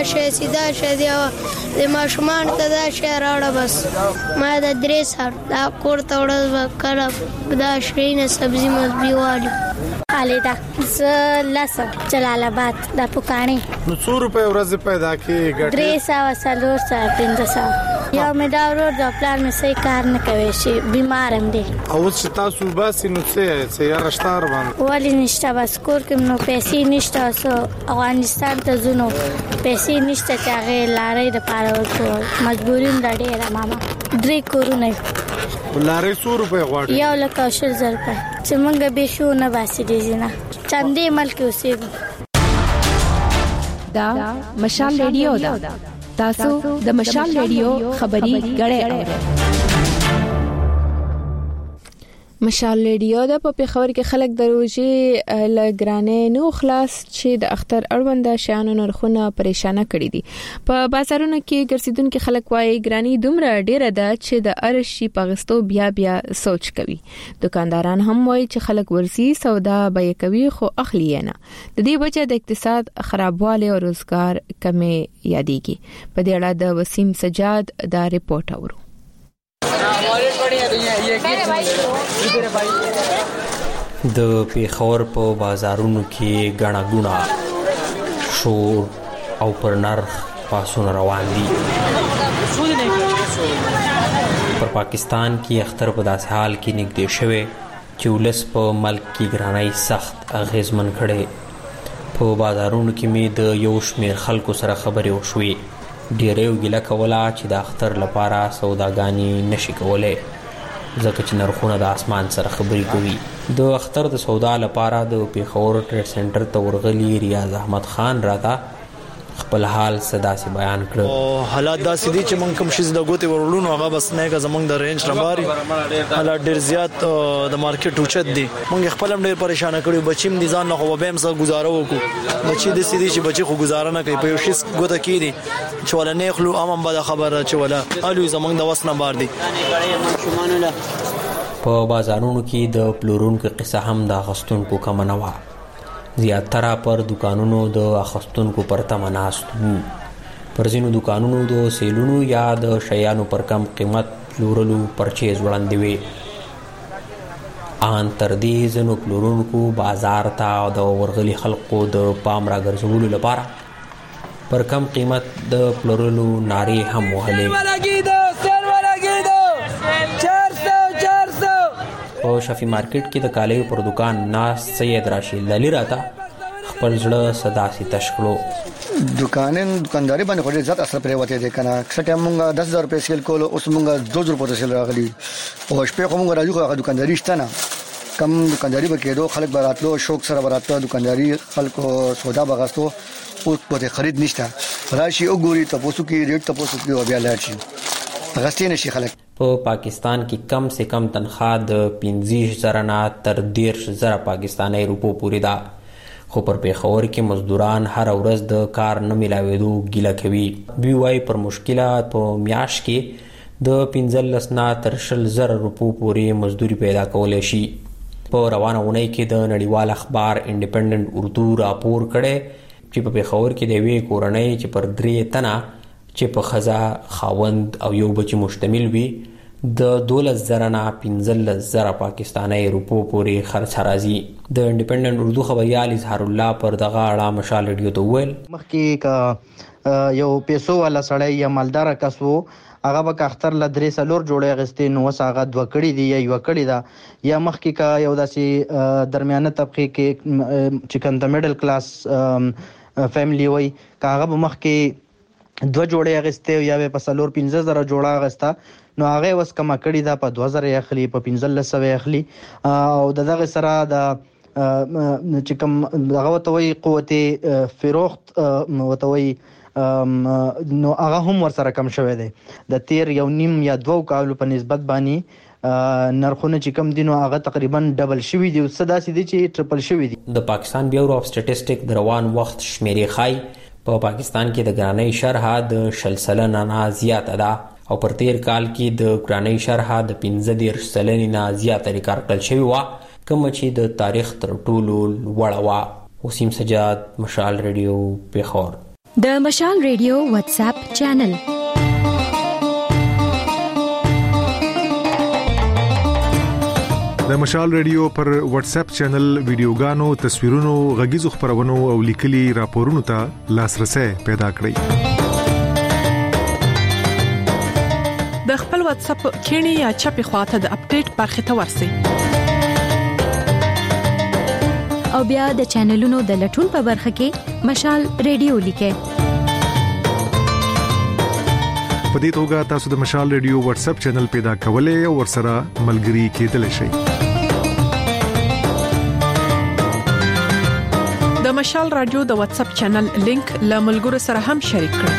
[SPEAKER 24] شي دی د ماشومان ته دا شی راوړه. بس ما دا 3 سال دا کور ته وړل وکړه دا شرینه سبزی مزبی والو
[SPEAKER 25] خالدا ز لاسه جلال آباد د پکانی.
[SPEAKER 5] نو 100 روپے ورځ پیدا کی ګټه
[SPEAKER 25] 300 سالور سره 500 یا مې دا ورو د پلان مې صحیح کار نه کوي شي بیمارم دي
[SPEAKER 5] او چې تاسو بس نو څه یا رشتار باندې
[SPEAKER 25] ولی نشته بس کور کې نو پیسې نشته سو افغانستان ته زونو پیسې نشته چې هغه لارې د پاره ورکو مجبورین دا ډیره ماما 3 کورونه
[SPEAKER 5] لارې 100 روپے غواړي
[SPEAKER 25] یو لکه 1000 روپے چې مونږ به شو نه باسي دي نه چندې ملک اوسېږو.
[SPEAKER 1] دا مشال ریډیو دا تاسو د مشال ریډیو خبري غړې مشال ریډیو د په خبر کې خلک دروځي لګرانې نو خلاص چې د اختر اړوند شیانو نرخونه پریشانه کړي دي. په بازارونو کې ګرځیدونکو خلک وايي ګرانی دومره ډیره ده چې د ارشي پغستو بیا سوچ کوي. دکانداران هم وايي چې خلک ورسي سودا به کوي خو اخلي نه. د دې وجه د اقتصاد خرابواله او روزګار کمې یادېږي. په دې اړه د وسیم سجاد دا ریپورت اورو.
[SPEAKER 26] د پیښور په بازارونو کې غاڼه ګوڼه شور او پر نرخ پاسونه روان دي. پر پاکستان کې اختر په داسې حال کې نږدې شوی چې ولس په ملک کې ګرانۍ سخت اغیزمن کړي. په بازارونو کې مې د یو شمېر خلکو سره خبرې وشوې. ډیرې ګیله کوله چې د اختر لپاره سوداګانې نشي کولای ځکه چې نرخونه د اسمان سره خبرې کوي. د اختر د سودا لپاره د پیښور ټریډ سنټر ته ورغلي ریاض احمد خان راته خپل حال صدا سي بیان کړ.
[SPEAKER 3] او حالات داسې دي چې مونږ کوم شي د ګوتې ورولونو هغه بس نه که زمونږ د رینج رمباري حالات ډېر زیات د مارکیټ اوچت دي. مونږ خپل هم ډېر پریشانه کړي. بچیم دي ځان نه خو به هم سره گزاره وکړو. بچي داسې دي چې بچي خو گزاره نه کوي په یو شي ګوته کېدي چې ولا نه خلو هم به خبره چې ولا الو زمونږ د وس نه بار دي.
[SPEAKER 26] په بازارونو کې د پلورونکو قصه هم د اخستونکو کم نه وه. زیاتره پر دکانونو د اخستونکو پر تمه ناست وو. پر ځینو دکانونو د سیلونو یا د شیانو پر کم قیمت پلورلو پرچیز وړاندې وې. ان تر دې ځینو پلورونکو بازار ته د ورغلي خلکو د پام راګرځولو لپاره پر کم قیمت د پلورلو نارې هم وهلې. په شفی مارکیټ کې د کالیو پر دکان ناس سید راشد علي راته خپل زړه صدا سي تشکلو.
[SPEAKER 4] دکانداري باندې خوري ذات اثر پرې وته دي کنه. څټه مونږ 10000 روپے سیل کولو اوس مونږ 2000 روپے سیل راغلي. او شپه کوم راځو هغه دکانداري شته نه. کم دکانداري وکړو خلک براتلو شوق سره براتلو دکانداري خلکو سودا بغاستو او په خرید نشته. راشي او ګوري تاسو کې ریټ تاسو کې بیا لاړ شي. غستې نشي خلک.
[SPEAKER 26] په پاکستان کې کم سے کم تنخواه د 15,000 نه تر 13,000 پاکستاني روپو پورې ده. خو پر پیښور کې مزدوران هر ورځ د کار نه ملاوېدو ګیله کوي. دوی وايي پر مشکلات په میاشت کې د 15 نه تر 20,000 روپو پورې مزدوري پیدا کولای شي. په روانه اونۍ کې د نړیوال اخبار انډیپندنت اردو راپور کړی چې په پیښور کې د یوې کورنۍ چې پر 3 تنه چې په ښځه خاوند او یو بچی مشتمل وي د 12,000 نه 15,000 پاکستاني روپو پورې خرچ راځي. د انډیپندنت اردو خبريال اظهار الله پر دغه اړه مشال ریډیو ته ویل
[SPEAKER 7] مخکې کا یو پیسو والا سړی یا مالدار کس وو هغه به اختر ل 3-4 جوړې غستې نو وساغه دوه کړي دی یا یو کړي دا یا مخکې کا یو داسې درمیانه طبقه کې چې کنده میډل کلاس فیملی وای کاغه به مخکې 2 جوړې غستې یا په 4-15,000 جوړه غستا نو هغه وس کما کړي دا په 2000 اخلي په 1500 اخلي او دغه سره د چې کوم هغه وتوي قوت فروخت وتوي نو هغه هم ورسره کم شوی دی. د 13.5 یا 2 کالو په نسبت باندې نرخونه چې کم دي نو هغه تقریبا ډبل شوی دی او صدا سي دي چې ټریپل شوی دی.
[SPEAKER 26] د پاکستان بیورو اف سټټیسټیک د روان وخت شمیرې خای په پاکستان کې د ګرانۍ شرح د 40% نه زیات ده او پر تیر کال کې د ګرانۍ شرح د 15% نه زیات ریکارډ کړل شوی و کوم چې د تاریخ تر ټولو لوړ و. وسیم سجاد مشال ریډیو پیښور.
[SPEAKER 8] د مشال ریډیو واتس اپ چینل
[SPEAKER 9] د مشال ریډیو پر واتس اپ چینل ویډیوګانو تصویرونو غږیزو خبرونو او لیکلي راپورونو ته لاسرسي پیدا کړئ.
[SPEAKER 11] د خپل واتس اپ کینی یا چپی خواته د اپډیټ برخه ته ورسئ
[SPEAKER 8] او بیا د چینلونو د لټون په برخه کې مشال ریډیو لیکئ.
[SPEAKER 9] په دې توګه تاسو د مشال ریډیو واتس اپ چینل پیدا کولای او ورسره ملګري کېدلی شئ.
[SPEAKER 11] د مشال رادیو د واتس اپ چینل لینک له ملګرو سره هم شریک کړئ.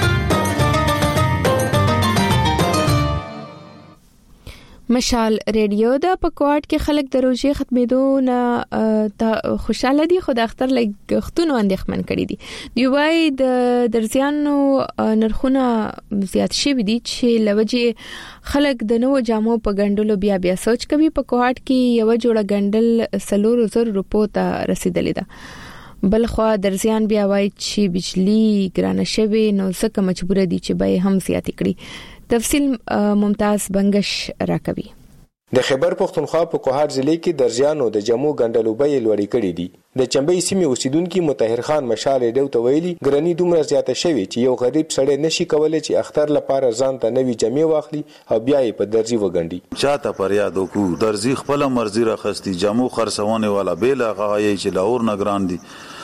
[SPEAKER 1] مشال ریډیو د پکواټ کې خلک د روزي ختمېدو نه خوشاله دي خو د اختر لګښتونو اندېښمن کړي دي. دی وايي د درزيانو نرخونه زیات شوي دي چې لوجه خلک د نو جامو په ګندلو بیا سوچ کوي. پکواټ کې یو جوړه ګندل 4,000 روپو ته رسیدلې ده. بلخوا درزيان بیا وايي چې بجلی ګرانه شوي نو څنګه مجبور دي چې به هم زیات کړي. تفصیل ممتاز بنگش راکوي.
[SPEAKER 27] د خیبر پختونخوا په کوهار ضلع کې درزيانو د جمو ګندلو بیې لوړې کړې دي. د چمبې سیمې اوسیدونکو مطهر خان مشال ریډیو ته ویلي ګرانی دومره زیاته شوې چې یو غریب سړی نشي کولای چې اختر لپاره ځان ته نوې جامې واخلي او بیا یې په درزي وګنډي.
[SPEAKER 28] چاته پریاد وکړو درزي خپل مرزي راخستي جامو خرڅونه والا بیل غاغي چې لاور نگران دي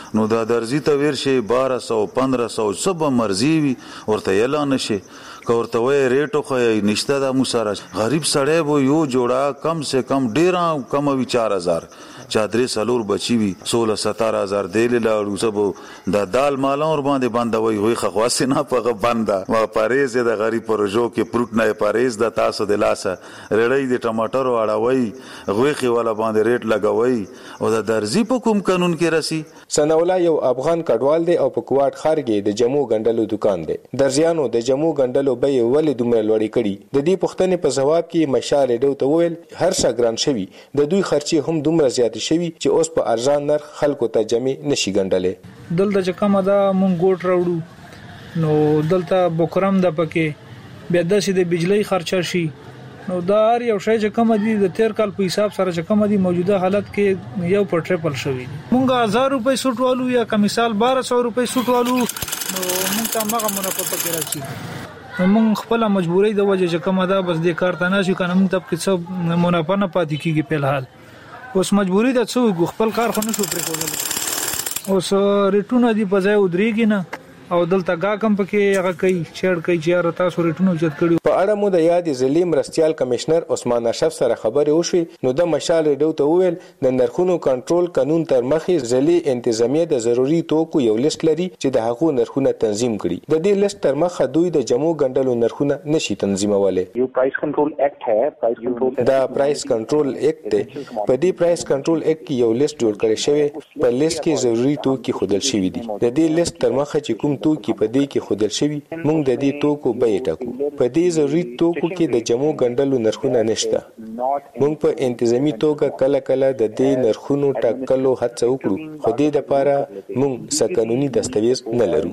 [SPEAKER 10] نو دا درځي ته ورشي 1200 1500 سب مرزي وي ورته اعلان شي ورته وای ریټو خو نشته د موسره غریب سړی وو یو جوړه کم سے کم ډیره کم وی 4000 چادرې سلور بچی وی 16-17 دی لاړو سبو د دال مالا ور باندې باندې وي خواص نه په بنده وا پاریز د غریب پروژو کې پروت نه پاریز د تاسو د لاسه رړۍ د ټماټر واړوي غوخي ولا باندې ریټ لګوي او د درځي په کوم قانون کې رسی
[SPEAKER 27] سناولا یو افغان کډوال دی او په کوټ خارګي د جمو ګندلو دکان دی درځيانو د جمو ګندلو به ولې دومره لوړی کړي د دې پښتنې په جواب کې مشال ډو ته ویل هر څه ګران شوی د دوی خرچي هم دومره زیات شوی چې اوس په ارزان نرخ خلکو ته جمع نشي ګندلې
[SPEAKER 12] دلته چې کومه دا مونږ ګوټ راوړو نو دلته بوکرم د پکې بیا د سې د بجلی خرچه شي نو دا هر یو شی چې کوم دي د 13 کال په حساب سره چې کوم دي موجوده حالت کې یو په ټریپل شوی مونږ 1000 روپۍ سوټ والو یا کمیسال 1200 روپۍ سوټ والو نو مونږ ته هغه منافع پکې راځي مونږ خپل مجبورۍ د وجه چې کومه دا بس د کار ته نه شو کنه مونږ ته څه منافع نه پاتې کیږي په الحال اوس مجبوری ده څو خپل کار خو نه شو پرې کولای اوس ریټونه دی په ځای ودرېږي نه او دلته گا کم پکې هغه کوي چړ کوي چې را تاسو ریټونو چت کړي
[SPEAKER 27] په اړه مو د یاد ضلعي مرستيال کمشنر عثمان اشرف سره خبرې وشوي نو د مشال ډو ته ویل د نرخونو کنټرول قانون تر مخې ضلعي انتظامیه د ضروري توکو یو لیست لري چې د هغو نرخونه تنظیم کړي د دې لیست تر مخه دوی د جمو ګندلو نرخونه نشي تنظیمولای
[SPEAKER 13] یو پرایس کنټرول اکټ ہے پرایس کنټرول
[SPEAKER 27] دا پرایس کنټرول اکټ دی په دې پرایس کنټرول اکټ کې یو لیست جوړ کړی شوی په لیست کې ضروري توکي خودل شوی دي د دې لیست تر مخه چې کوم توکي په دې کې خودل شوی موږ د دې توکو بیه ټاکو په دې ضروري توکو کې د جمو ګندلو نرخونه نشته موږ په انتظامی توګه کله کله د دې نرخونو ټاکلو هڅه وکړو خو دې لپاره موږ څه قانوني دستاویز نه لرو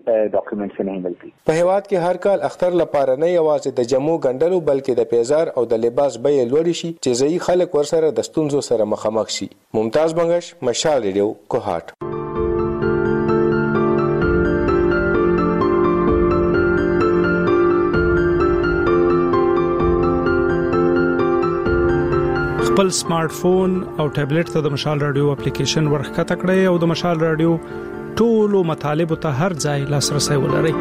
[SPEAKER 27] په هیواد کې هر کال اختر لپاره نه یوازې د جمو ګندلو بلکې د پیزار او د لباس بیه لوړ شي چې ځای خلک ورسره د ستونزو سره مخامخ شي ممتاز بنگش مشال ریډیو کوهات
[SPEAKER 12] خپل سمارټ فون او ټابلیټ ته د مشال رادیو اپلیکیشن ورخته کړئ او د مشال رادیو ټولو مطالب ته هر ځای لاسرسي ولرئ.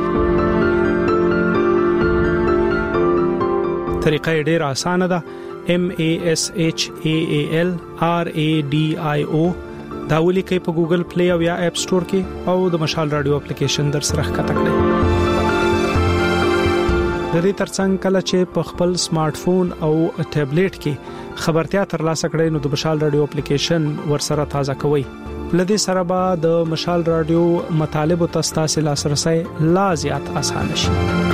[SPEAKER 12] طریقه ډېره اسانه ده. MASHAAL RADIO دا ولیکئ په ګوګل پلی او یا اپ سٹور کې او د مشال رادیو اپلیکیشن در سره ښکته کړئ. د دې ترڅنګ کله چې په خپل سمارټ فون او ټابلیټ کې خبرتیا ترلاسه کړئ نو د مشال رادیو اپلیکیشن ورسره تازه کوئ. لدې سره به د مشال رادیو مطالب او تاسو لاسرسي لا زیات اسانه شي.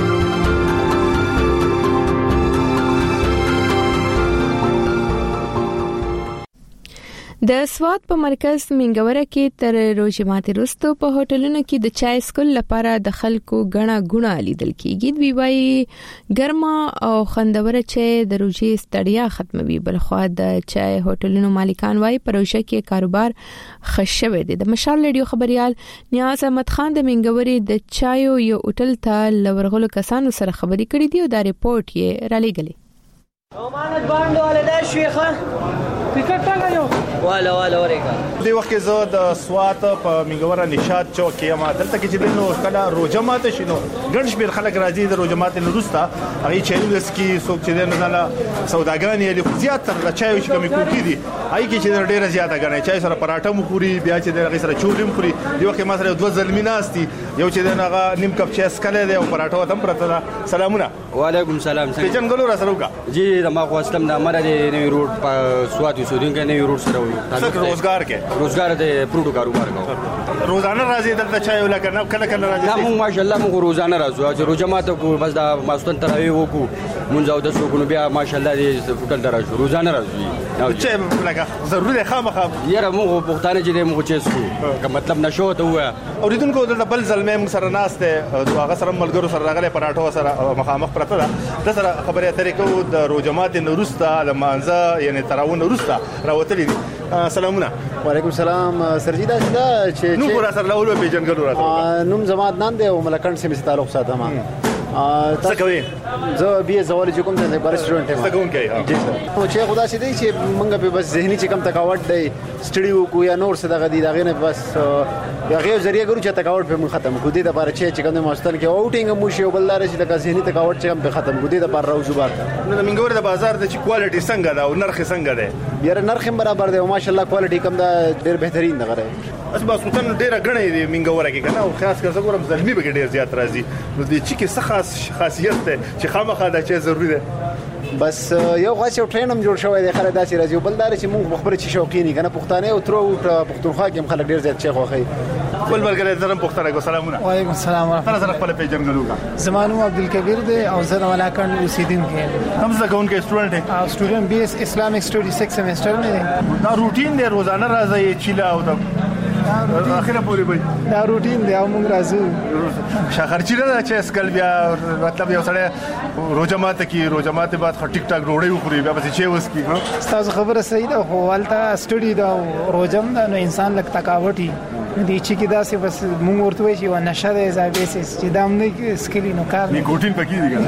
[SPEAKER 1] د سواد په مرکز منګوره کې تر روزي ماتي رستو په هوټلونو کې د چای سکول لپاره د خلکو غنا غونه لیدل کیږي. دوی وايي ګرما او خندوره چای د روزي ستړیا ختموي. بلخو د چای هوټلونو مالکان وايي پروژه کې کاروبار خښوي دي. د مشال رادیو خبريال نیاز احمد خان د منګوري د چایو یو هوټل ته لورغلو کسانو سره خبري کړې دي او دا ریپورت یې را لېږلی.
[SPEAKER 14] امانت باندې ولدا شيخه ټیکټ ټاګایو والا ورګه
[SPEAKER 15] دی وخت کې زه د سوات په منګوره نشاط چوک کې ما دلته کې چې نو کله روجمات شنو ګڼ شمیر خلک راځي د روجمات نورستا هغه چینلز کې څوک چې نه سوداګان یې زیات تر چایو چې کومې کوي دي هغه کې چې ډېر زیات غنې چای سره پراټه مو پوری بیا چې د سره چولیم پوری دی وخت ما سره دوه زلمیناستي یو چې دغه نیم کپ چای سکله دی او پراټه وتم پرته سلامونه
[SPEAKER 17] وعلیکم سلام
[SPEAKER 15] څنګه جنګلو را سره وکا
[SPEAKER 17] جی د ما خو اسلام د امر دی نوی روډ په سواد سودین کې نوی روډ سره
[SPEAKER 15] روزګار
[SPEAKER 17] د پروډو کاروبار کوي
[SPEAKER 15] روزانه راځي دلته چای ولا کنه کله راځي
[SPEAKER 17] نو ماشاءالله موږ روزانه راځو چې روزماته کو بس دا ماستون تراوی وکړو مونږ او د سوکونو بیا ماشاءالله دې هوټل درځو روزانه راځو
[SPEAKER 15] نو چې لکه ضروري خامخا
[SPEAKER 17] یاره موږ پښتانه چې موږ چې سو مطلب نشو ته وای
[SPEAKER 15] اوریدونکو د بل ظلمه موږ سره ناشته هغه سره ملګرو سره راغله پراټو سره مخامخ پرته ده د سره خبرې اترې کو د روزمات نورستا د مانزه یعنی تراون نورستا راوتلې دي. سلامونه
[SPEAKER 18] وعلیکم السلام سرجیدا چې
[SPEAKER 15] نو پر سره لاول په جنګلو راځي
[SPEAKER 18] نوم زماد نن دی او ملکند سیمه تعلق ساتم
[SPEAKER 15] څه کوي؟
[SPEAKER 18] زه بیا زوالجی کوم ته بار سټوډنټ یم.
[SPEAKER 15] څه کوم کوي؟
[SPEAKER 18] جی سر. نو چې خدا سي دی چې موږ په بس ذهني چې کم تکاوت دی سټډي وکړو یا نور څه دغه دی دغه نه بس یا غیر ذریعہ ګورو چې تکاوت په موږ ختم کو دي د بار چې کوم ماستل کې اوټینګ مو شی بلدار چې د ذهني تکاوت چې کم په ختم کو دي د بار راوځو بار.
[SPEAKER 15] نو د منګور د بازار د چې کوالټي څنګه ده او نرخ څنګه ده؟
[SPEAKER 18] یاره نرخ برابر دی او ماشاءالله کوالټي کم ده ډیر بهترین ده غره.
[SPEAKER 15] اسبا سلطان ډیره غړې دی منګوره کې کنه او خاص کر زګورم زلمی به ډیر زیات راځي. نو د چې کې څه خاصیت ده چې خامخا دا چې ضروری ده؟
[SPEAKER 18] بس یو غاښ یو ټرینم جوړ شوی دی خلک داسې راځي بلدار چې موږ خبره چې شوقینی کنه پښتانه او ترو پښتونخوا کې خلک ډیر زیات شیخ واخی.
[SPEAKER 15] بل مرګره درم پښتنه کو سلامونه.
[SPEAKER 2] وعلیکم السلام ورحمت الله.
[SPEAKER 15] سره خپل پیژنګلو کا
[SPEAKER 2] زمانو عبدالکبیر دی او زه ولاکان اوسیدونکو یم.
[SPEAKER 15] هم زه کوونکی سټوډنټ یم.
[SPEAKER 2] سټوډنټ بی اس اسلامیک سټډي 6 سیمستر نه دی.
[SPEAKER 15] دا روټین دی روزانه راځي چې لا او اخره پوری وي.
[SPEAKER 2] دا روټین دی او موږ راځو.
[SPEAKER 15] شاخرچی نه چې اسکل بیا مطلب یو سره روزمات کی روزمات بعد ټیک ټاک روړی وخوري بیا پس چې وس کی.
[SPEAKER 2] تاسو خبره صحیح ده خو ولته سټډي دا روزم دا نو انسان لک تکاوټي دي چې کې داسې بس موږ ورته وایي چې ونشه ده زابېسس چې دام نه سکلی نو کار
[SPEAKER 15] نه ګوټین پکې دي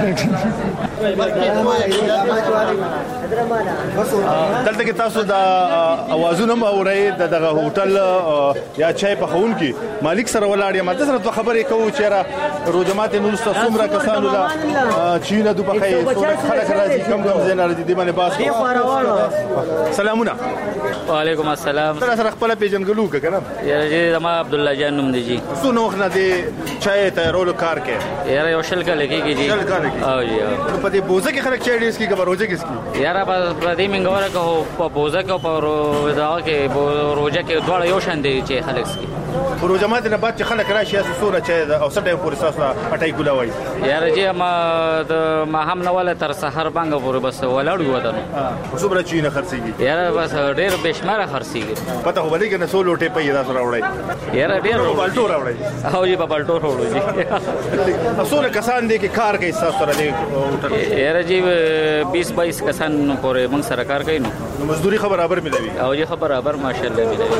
[SPEAKER 15] دلته کې تاسو دا اوازونه اورئ دغه هوټل یا چای په خون کې مالک سره ولاړ یم د سره خبرې کوو چې را روزمات نور څومره کسانو لا چینه د بخې څومره خلک راځي کوم ځای راځي د باندې باس. سلامونه.
[SPEAKER 6] وعلیکم السلام.
[SPEAKER 15] سره خپل پیژنګلو کنه؟
[SPEAKER 6] یاره ما عبد الله جان نوم دی جی.
[SPEAKER 15] څو نو خنه دی چای تیارولو کار کې؟
[SPEAKER 6] یاره یو شل کله کېږي جی.
[SPEAKER 15] شل کال کې.
[SPEAKER 6] او جی.
[SPEAKER 15] په دې بوزه کې خلک چای ډیس کې خبر روزه کې کی؟
[SPEAKER 6] یاره په دې منګوره کې په بوزه کې په دا کې روزه کې دواړه یو شان دي چې خلک سکي.
[SPEAKER 15] روزمات نه بعد چې خلک راشي اساس سوره چای او سټه پورې ساسه اٹای ګولوي.
[SPEAKER 6] یاره جی ما هم نه ولا تر سحر باندې پورې بس ولاړ یو ودانو.
[SPEAKER 15] څومره چینه خرڅيږي؟
[SPEAKER 6] یاره بس ډېر بشماره خرڅيږي.
[SPEAKER 15] پته خو بلې کنه سو لوټه په یدا سره وړي.
[SPEAKER 6] یاره ډېر
[SPEAKER 15] بالټو راوړي.
[SPEAKER 6] او جی په بالټو وړو جی.
[SPEAKER 15] څوره کسان دي کې کار کوي تاسو سره دي هوټل؟
[SPEAKER 6] یاره جی 20-22 کسان پورې موږ سره کار کوي نو.
[SPEAKER 15] مزدوري خبر برابر ملوي.
[SPEAKER 6] او جی خبر برابر ماشاءالله ملوي.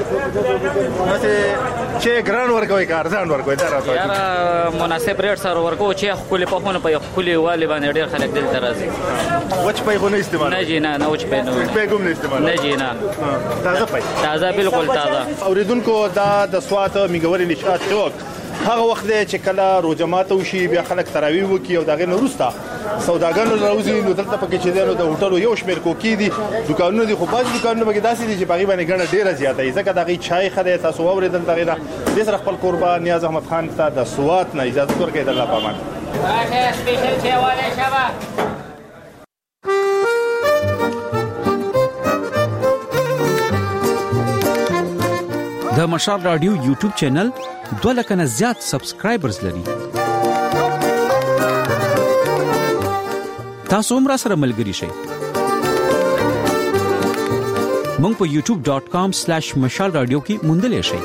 [SPEAKER 15] چې ګران ورکوي کار ځان ورکوي دا راځي.
[SPEAKER 6] یاره مناسب ریټ سره ورکو چې خپل په خونه په خپل والی باندې ډېر خلک دلته راځي.
[SPEAKER 15] وچ پای خو نه استعمال؟
[SPEAKER 6] نه جی نه وچ پای نه.
[SPEAKER 15] وچ پای کوم نه استعمال؟
[SPEAKER 6] نه جی نه.
[SPEAKER 15] تازه پای.
[SPEAKER 6] تازه بالکل تازه.
[SPEAKER 15] اوریدونکو دا د سوات میګوري نشاط چوک هغه وخت دی چې کله روزمات وشي بیا خلک تراوی وکي او دغه نورستا سوداګانو راوځي نو دلته پکې چې دی نو د هوټلو یو شمیر کوکی دي دکانونه دي خو باز دکانونه پکې داسې دي چې باغی باندې ګڼه ډیره زیاته ای ځکه دغه چای خره تاسو اوریدل دغه د سره خپل قربان نیاز احمد خان ته د سوات نه اجازه ورکړئ د الله پامان.
[SPEAKER 6] راشه سپیشل چای والے شبا.
[SPEAKER 16] د مشال رادیو یوټیوب چینل 2 لک نه زیات سبسکرایبرز لري. تاسو هم را سره ملګري شئ. مونږ په youtube.com/مشال رادیو کې موندلې شئ.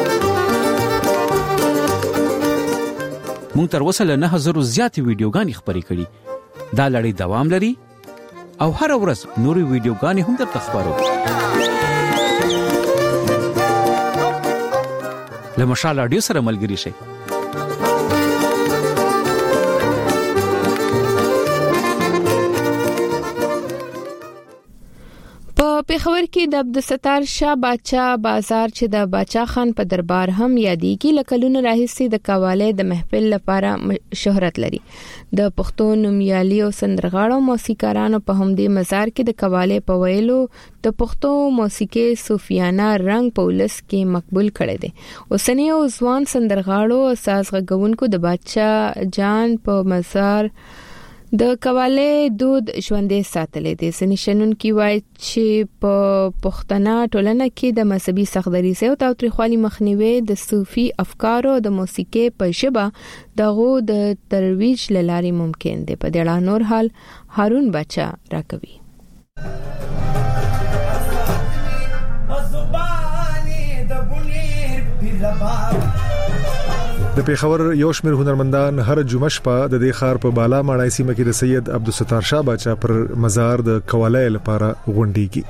[SPEAKER 16] مونږ تر اوسه له 9000 زیات ویډیوګانې خپرې کړې. دا لړۍ دوام لري او هر ورځ نورې ویډیوګانې هم درته خبرو. له مشال رادیو سره ملګري شئ.
[SPEAKER 1] پیښور کې د عبدالستار شاه باچا بازار چې د باچا خان په دربار هم یادېږي لکلونه راهیسې د قواله د محفل لپاره شهرت لري. د پښتو نومیالي او سندرغاړو موسیقارانو په همدې مزار کې د قواله په ویلو د پښتو موسیقي صوفیانه رنگ په ولس کې مقبول کړي دي. اوسنی او ځوان سندرغاړو او ساز غږونکو د باچا جان په مزار د قواله دود ژوندې ساتلې دي. سنشنون کی وای چې په پښتنه ټولنه کې د مذهبي سختدریسه او تاوتریخوالي مخنیوي د صوفي افکارو د موسیقي په ژبه دغه د ترویج لاري ممکن دي. په دې اړه نور حال هارون بچا راکوي.
[SPEAKER 9] د پیښور یو شمېر هنرمندان هر جمعه شپه د دې ښار په بالا ماڼۍ سیمه کې د سید عبدالستار شاه باچا پر مزار د قواله لپاره غونډيږي.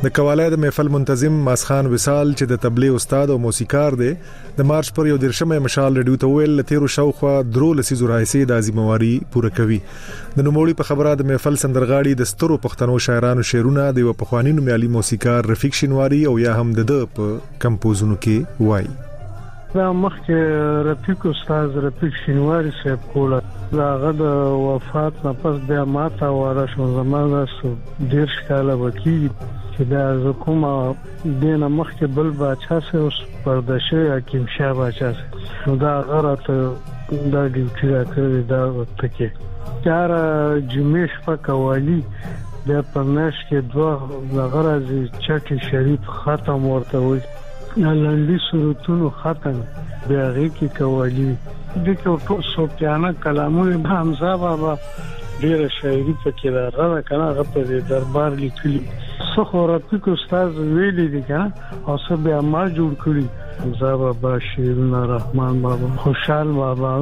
[SPEAKER 9] د قواله د محفل منتظم ماسخان وصال چې د تبلیغ استاد او موسیقار دی د مارچ پر 11 مشال ریډیو ته ویل لتیرو شاوخوا درو لسیزو راځي د ازمواري پوره کوي د نوموړي په خبره د محفل سندرغاړي د سترو پښتنو شاعرانو شعرونه د پخوانی نومیالي موسیقار رفیق شینواری او یا هم د په کمپوزونو کې وایي.
[SPEAKER 5] دا مخکې رفیق استاد رفیق شینواری صاحب کوله داغه د وفات نه پس بیا ماته واره شو زمانه ډیر ښکاله وکي چې دا کومه دینه مخکې بل باچا سه اوس پردشه حکیم شاه باچا سه نو دا غره ته دا ډیوټي راکړی دا وخت کې چار جمیش په قوالی د پرناش کې دوه غرض چټي شریف ختم ورته وي لاندې صورتونو ختم بیا غي قوالی د کو سوپیانه کلامونه حمزه بابا ډیر شاعري پکې راغله کنه غته د دربار لیکلي څو رفیق استاد ویلي دي کنه او څه بیا ما جوړ کړی حمزه بابا شیرین رحمان بابا خوشحال بابا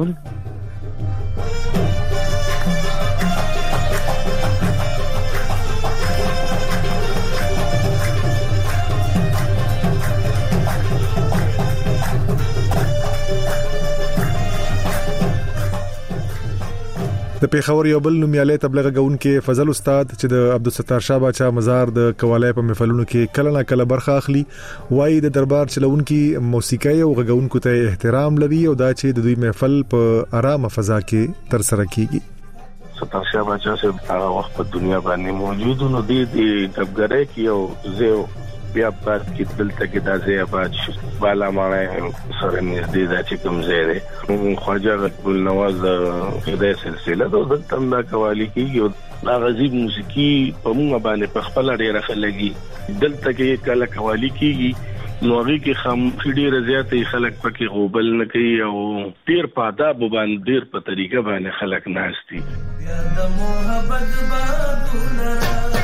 [SPEAKER 9] د پیښور یو بل نومیالي تبلیغ غونکي فضل استاد چې د عبدالستار شاه باچا مزار د قواله په محفلونو کې کله نه کله برخه اخلي وایي د دربار چلونکي موسیقي او غونکو ته احترام لري او دا چې د دوی محفل په آرامه فضا کې تر سره کیږي.
[SPEAKER 19] ستار شاه باچا سه هغه وخت په دنیا باندې موجود نو د دبګره کې او زه بیا پات کې دلته کې د ځای آباد شو بالا مانه سره نږدې د چې کوم ځای دی خواجه غل نواز د سلسله د تم دا قوالی کې دا غزيب موسیقي په موږ باندې په خپل ډیره خلګي دلته کې کله قوالی کېږي نو هغه کې خام ډیره زیاتې خلک پکې غوبل نه کوي او ډیر په آداب باندې ډیر په طریقه باندې خلک ناشتي د محبت بادونه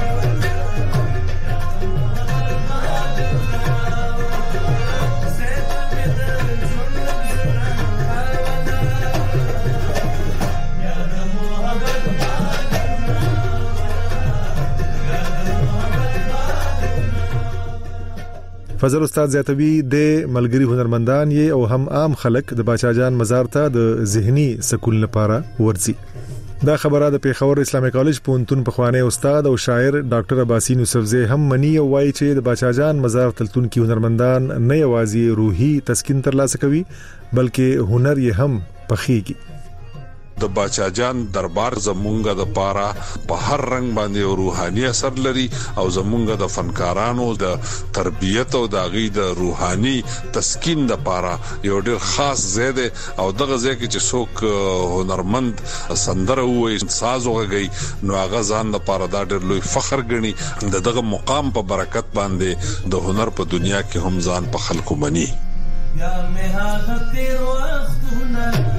[SPEAKER 9] فضل استاد زیاتوی د ملګری هنرمندان یې او هم عام خلک د باچا جان مزار ته د ذهني سکون لپاره ورځي. دا خبره د پیښور اسلامي کالج پونتون په خوانه استاد او شاعر ډاکټر عباسین یوسفزی هم منی او وایي چې د باچا جان مزار تلتون کې هنرمندان نه یوازې روحي تسکین ترلاسه کوي بلکې هنر یې هم پخېږي.
[SPEAKER 20] د باچا جان دربار زمونږه د پاره په هر رنگ باندې روحاني اثر لري او زمونږه د فنکارانو د تربيت او د غي د روحاني تسکین د پاره یو ډیر خاص زیاده او دغه ځکه چې څوک هنرمند سندره وي ساز وغږي نو هغه ځان د پاره دا ډیر لوی فخر ګڼي دغه مقام په برکت باندې د هنر په دنیا کې هم ځان په خلکو مني. یا مه هغه تیر وختونه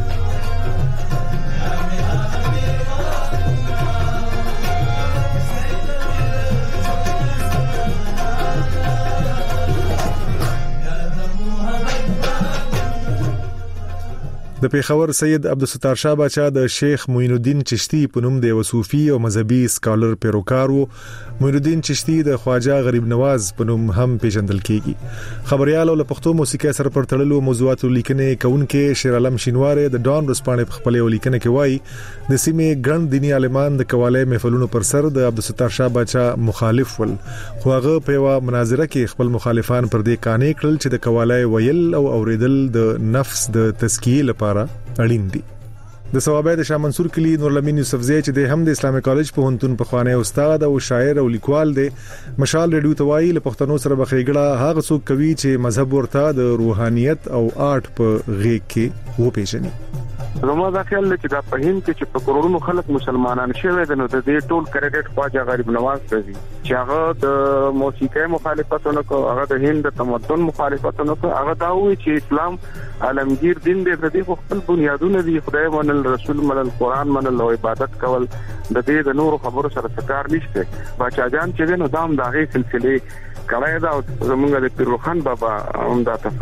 [SPEAKER 9] د پیښور سید عبدالستار شاه باچا د شیخ معین الدین چشتی په نوم د وصوفي او مذهبي سکالر پیروکار وو. معین الدین چشتی د خواجه غریب نواز په نوم هم پیژندل کیږي. خبريال او پښتو موسیقي سره پر تړلو موضوعاتو لیکنې کوونکې شیر عالم شینواری د ډان رسپانې په خپل لیکنه کې وایي د سیمې ګڼ دینی عالمان د قواله محفلونو پر سر د عبدالستار شاه باچا مخالف ول خو هغه په یو مناظره کې خپل مخالفان پر دې قانې کړل چې د قواله ویل او اوریدل د نفس د تزکیه لپاره اړین دي. د ثوابه د شاه منصور کلی نورالامین یوسفزی چې د هم د اسلامي کالج په هنتون په خوانه استاد او شاعر او لیکوال دی مشال ریډیو توای له پښتنو سره بخېګړه هغه څوک کوي چې مذهب ورته د روحانيت او آرټ په غېږ کې و پیژني.
[SPEAKER 21] زما دا خیال دی چې دا په هند کې چې په کروڑونو خلک مسلمانان شوي دي نو د دې ټول کریډټ خواجه غریب نواز ته دي چې هغه د موسیقي مخالفتونه کوي هغه د هند د تمدن مخالفتونه کوي هغه دا وایي چې اسلام عالمگیر دین دی د دې خپل بنیادونه دي خدای منل رسول منل قران منل او عبادت کول د دې د نور خبرو سره څه نشته. باچا جان چې نو دام داغه سلسله کړه دا زمونږ د پیروخان بابا هم دا تصور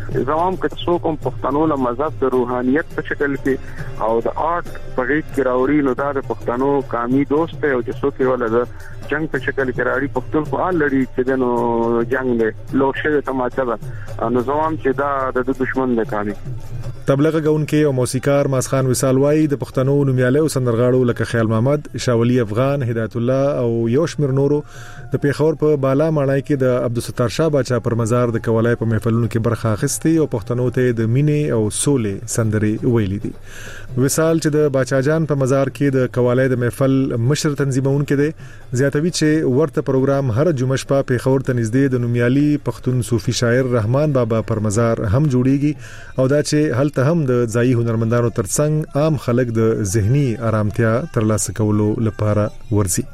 [SPEAKER 21] زمام که څوک هم پښتنو له مذهب د روحانيت په شکل کې او د آرت په غیږ کې راوړي نو دا د پښتنو قومي دوست دی او چې څوک یې ولر جنگ په شکل کې راړي پښتون خو آل لري چې دنو جنگ دی لوشه تماچا ده نو زمام چې دا د دشمن دی کامي.
[SPEAKER 9] تبلیغ غونکي او موسیقار ماسخان وصال وای د پښتنو نومیاله او سندرغاړو لکه خیال محمد، شاولی افغان، هدایت الله او یوشمیر نورو د پیښور په بالا ماڼۍ کې د عبدالستار شاه باچا پر مزار د کولای په محفلونو کې برخه اخیستي او پښتنو ته د مینې او سولې سندرې ویلي دي. وصال چې د باچا جان په مزار کې د کولای د محفل مشر تنظیمونکو دي زیاتوي چې ورته پروګرام هر جمعه شپه پیښور ته نږدې د نومیالي پښتون صوفي شاعر رحمان بابا پر مزار هم جوړیږي او دا چې هلته هم د ځایي هنرمندانو ترڅنګ عام خلک د ذهني آرامتیا ترلاسه کولو لپاره ورځي.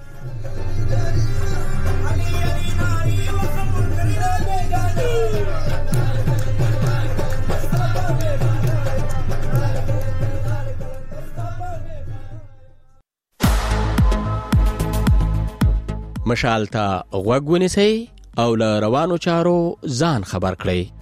[SPEAKER 3] مشال ته غوږ ونیسئ او له روانو چارو ځان خبر کړئ.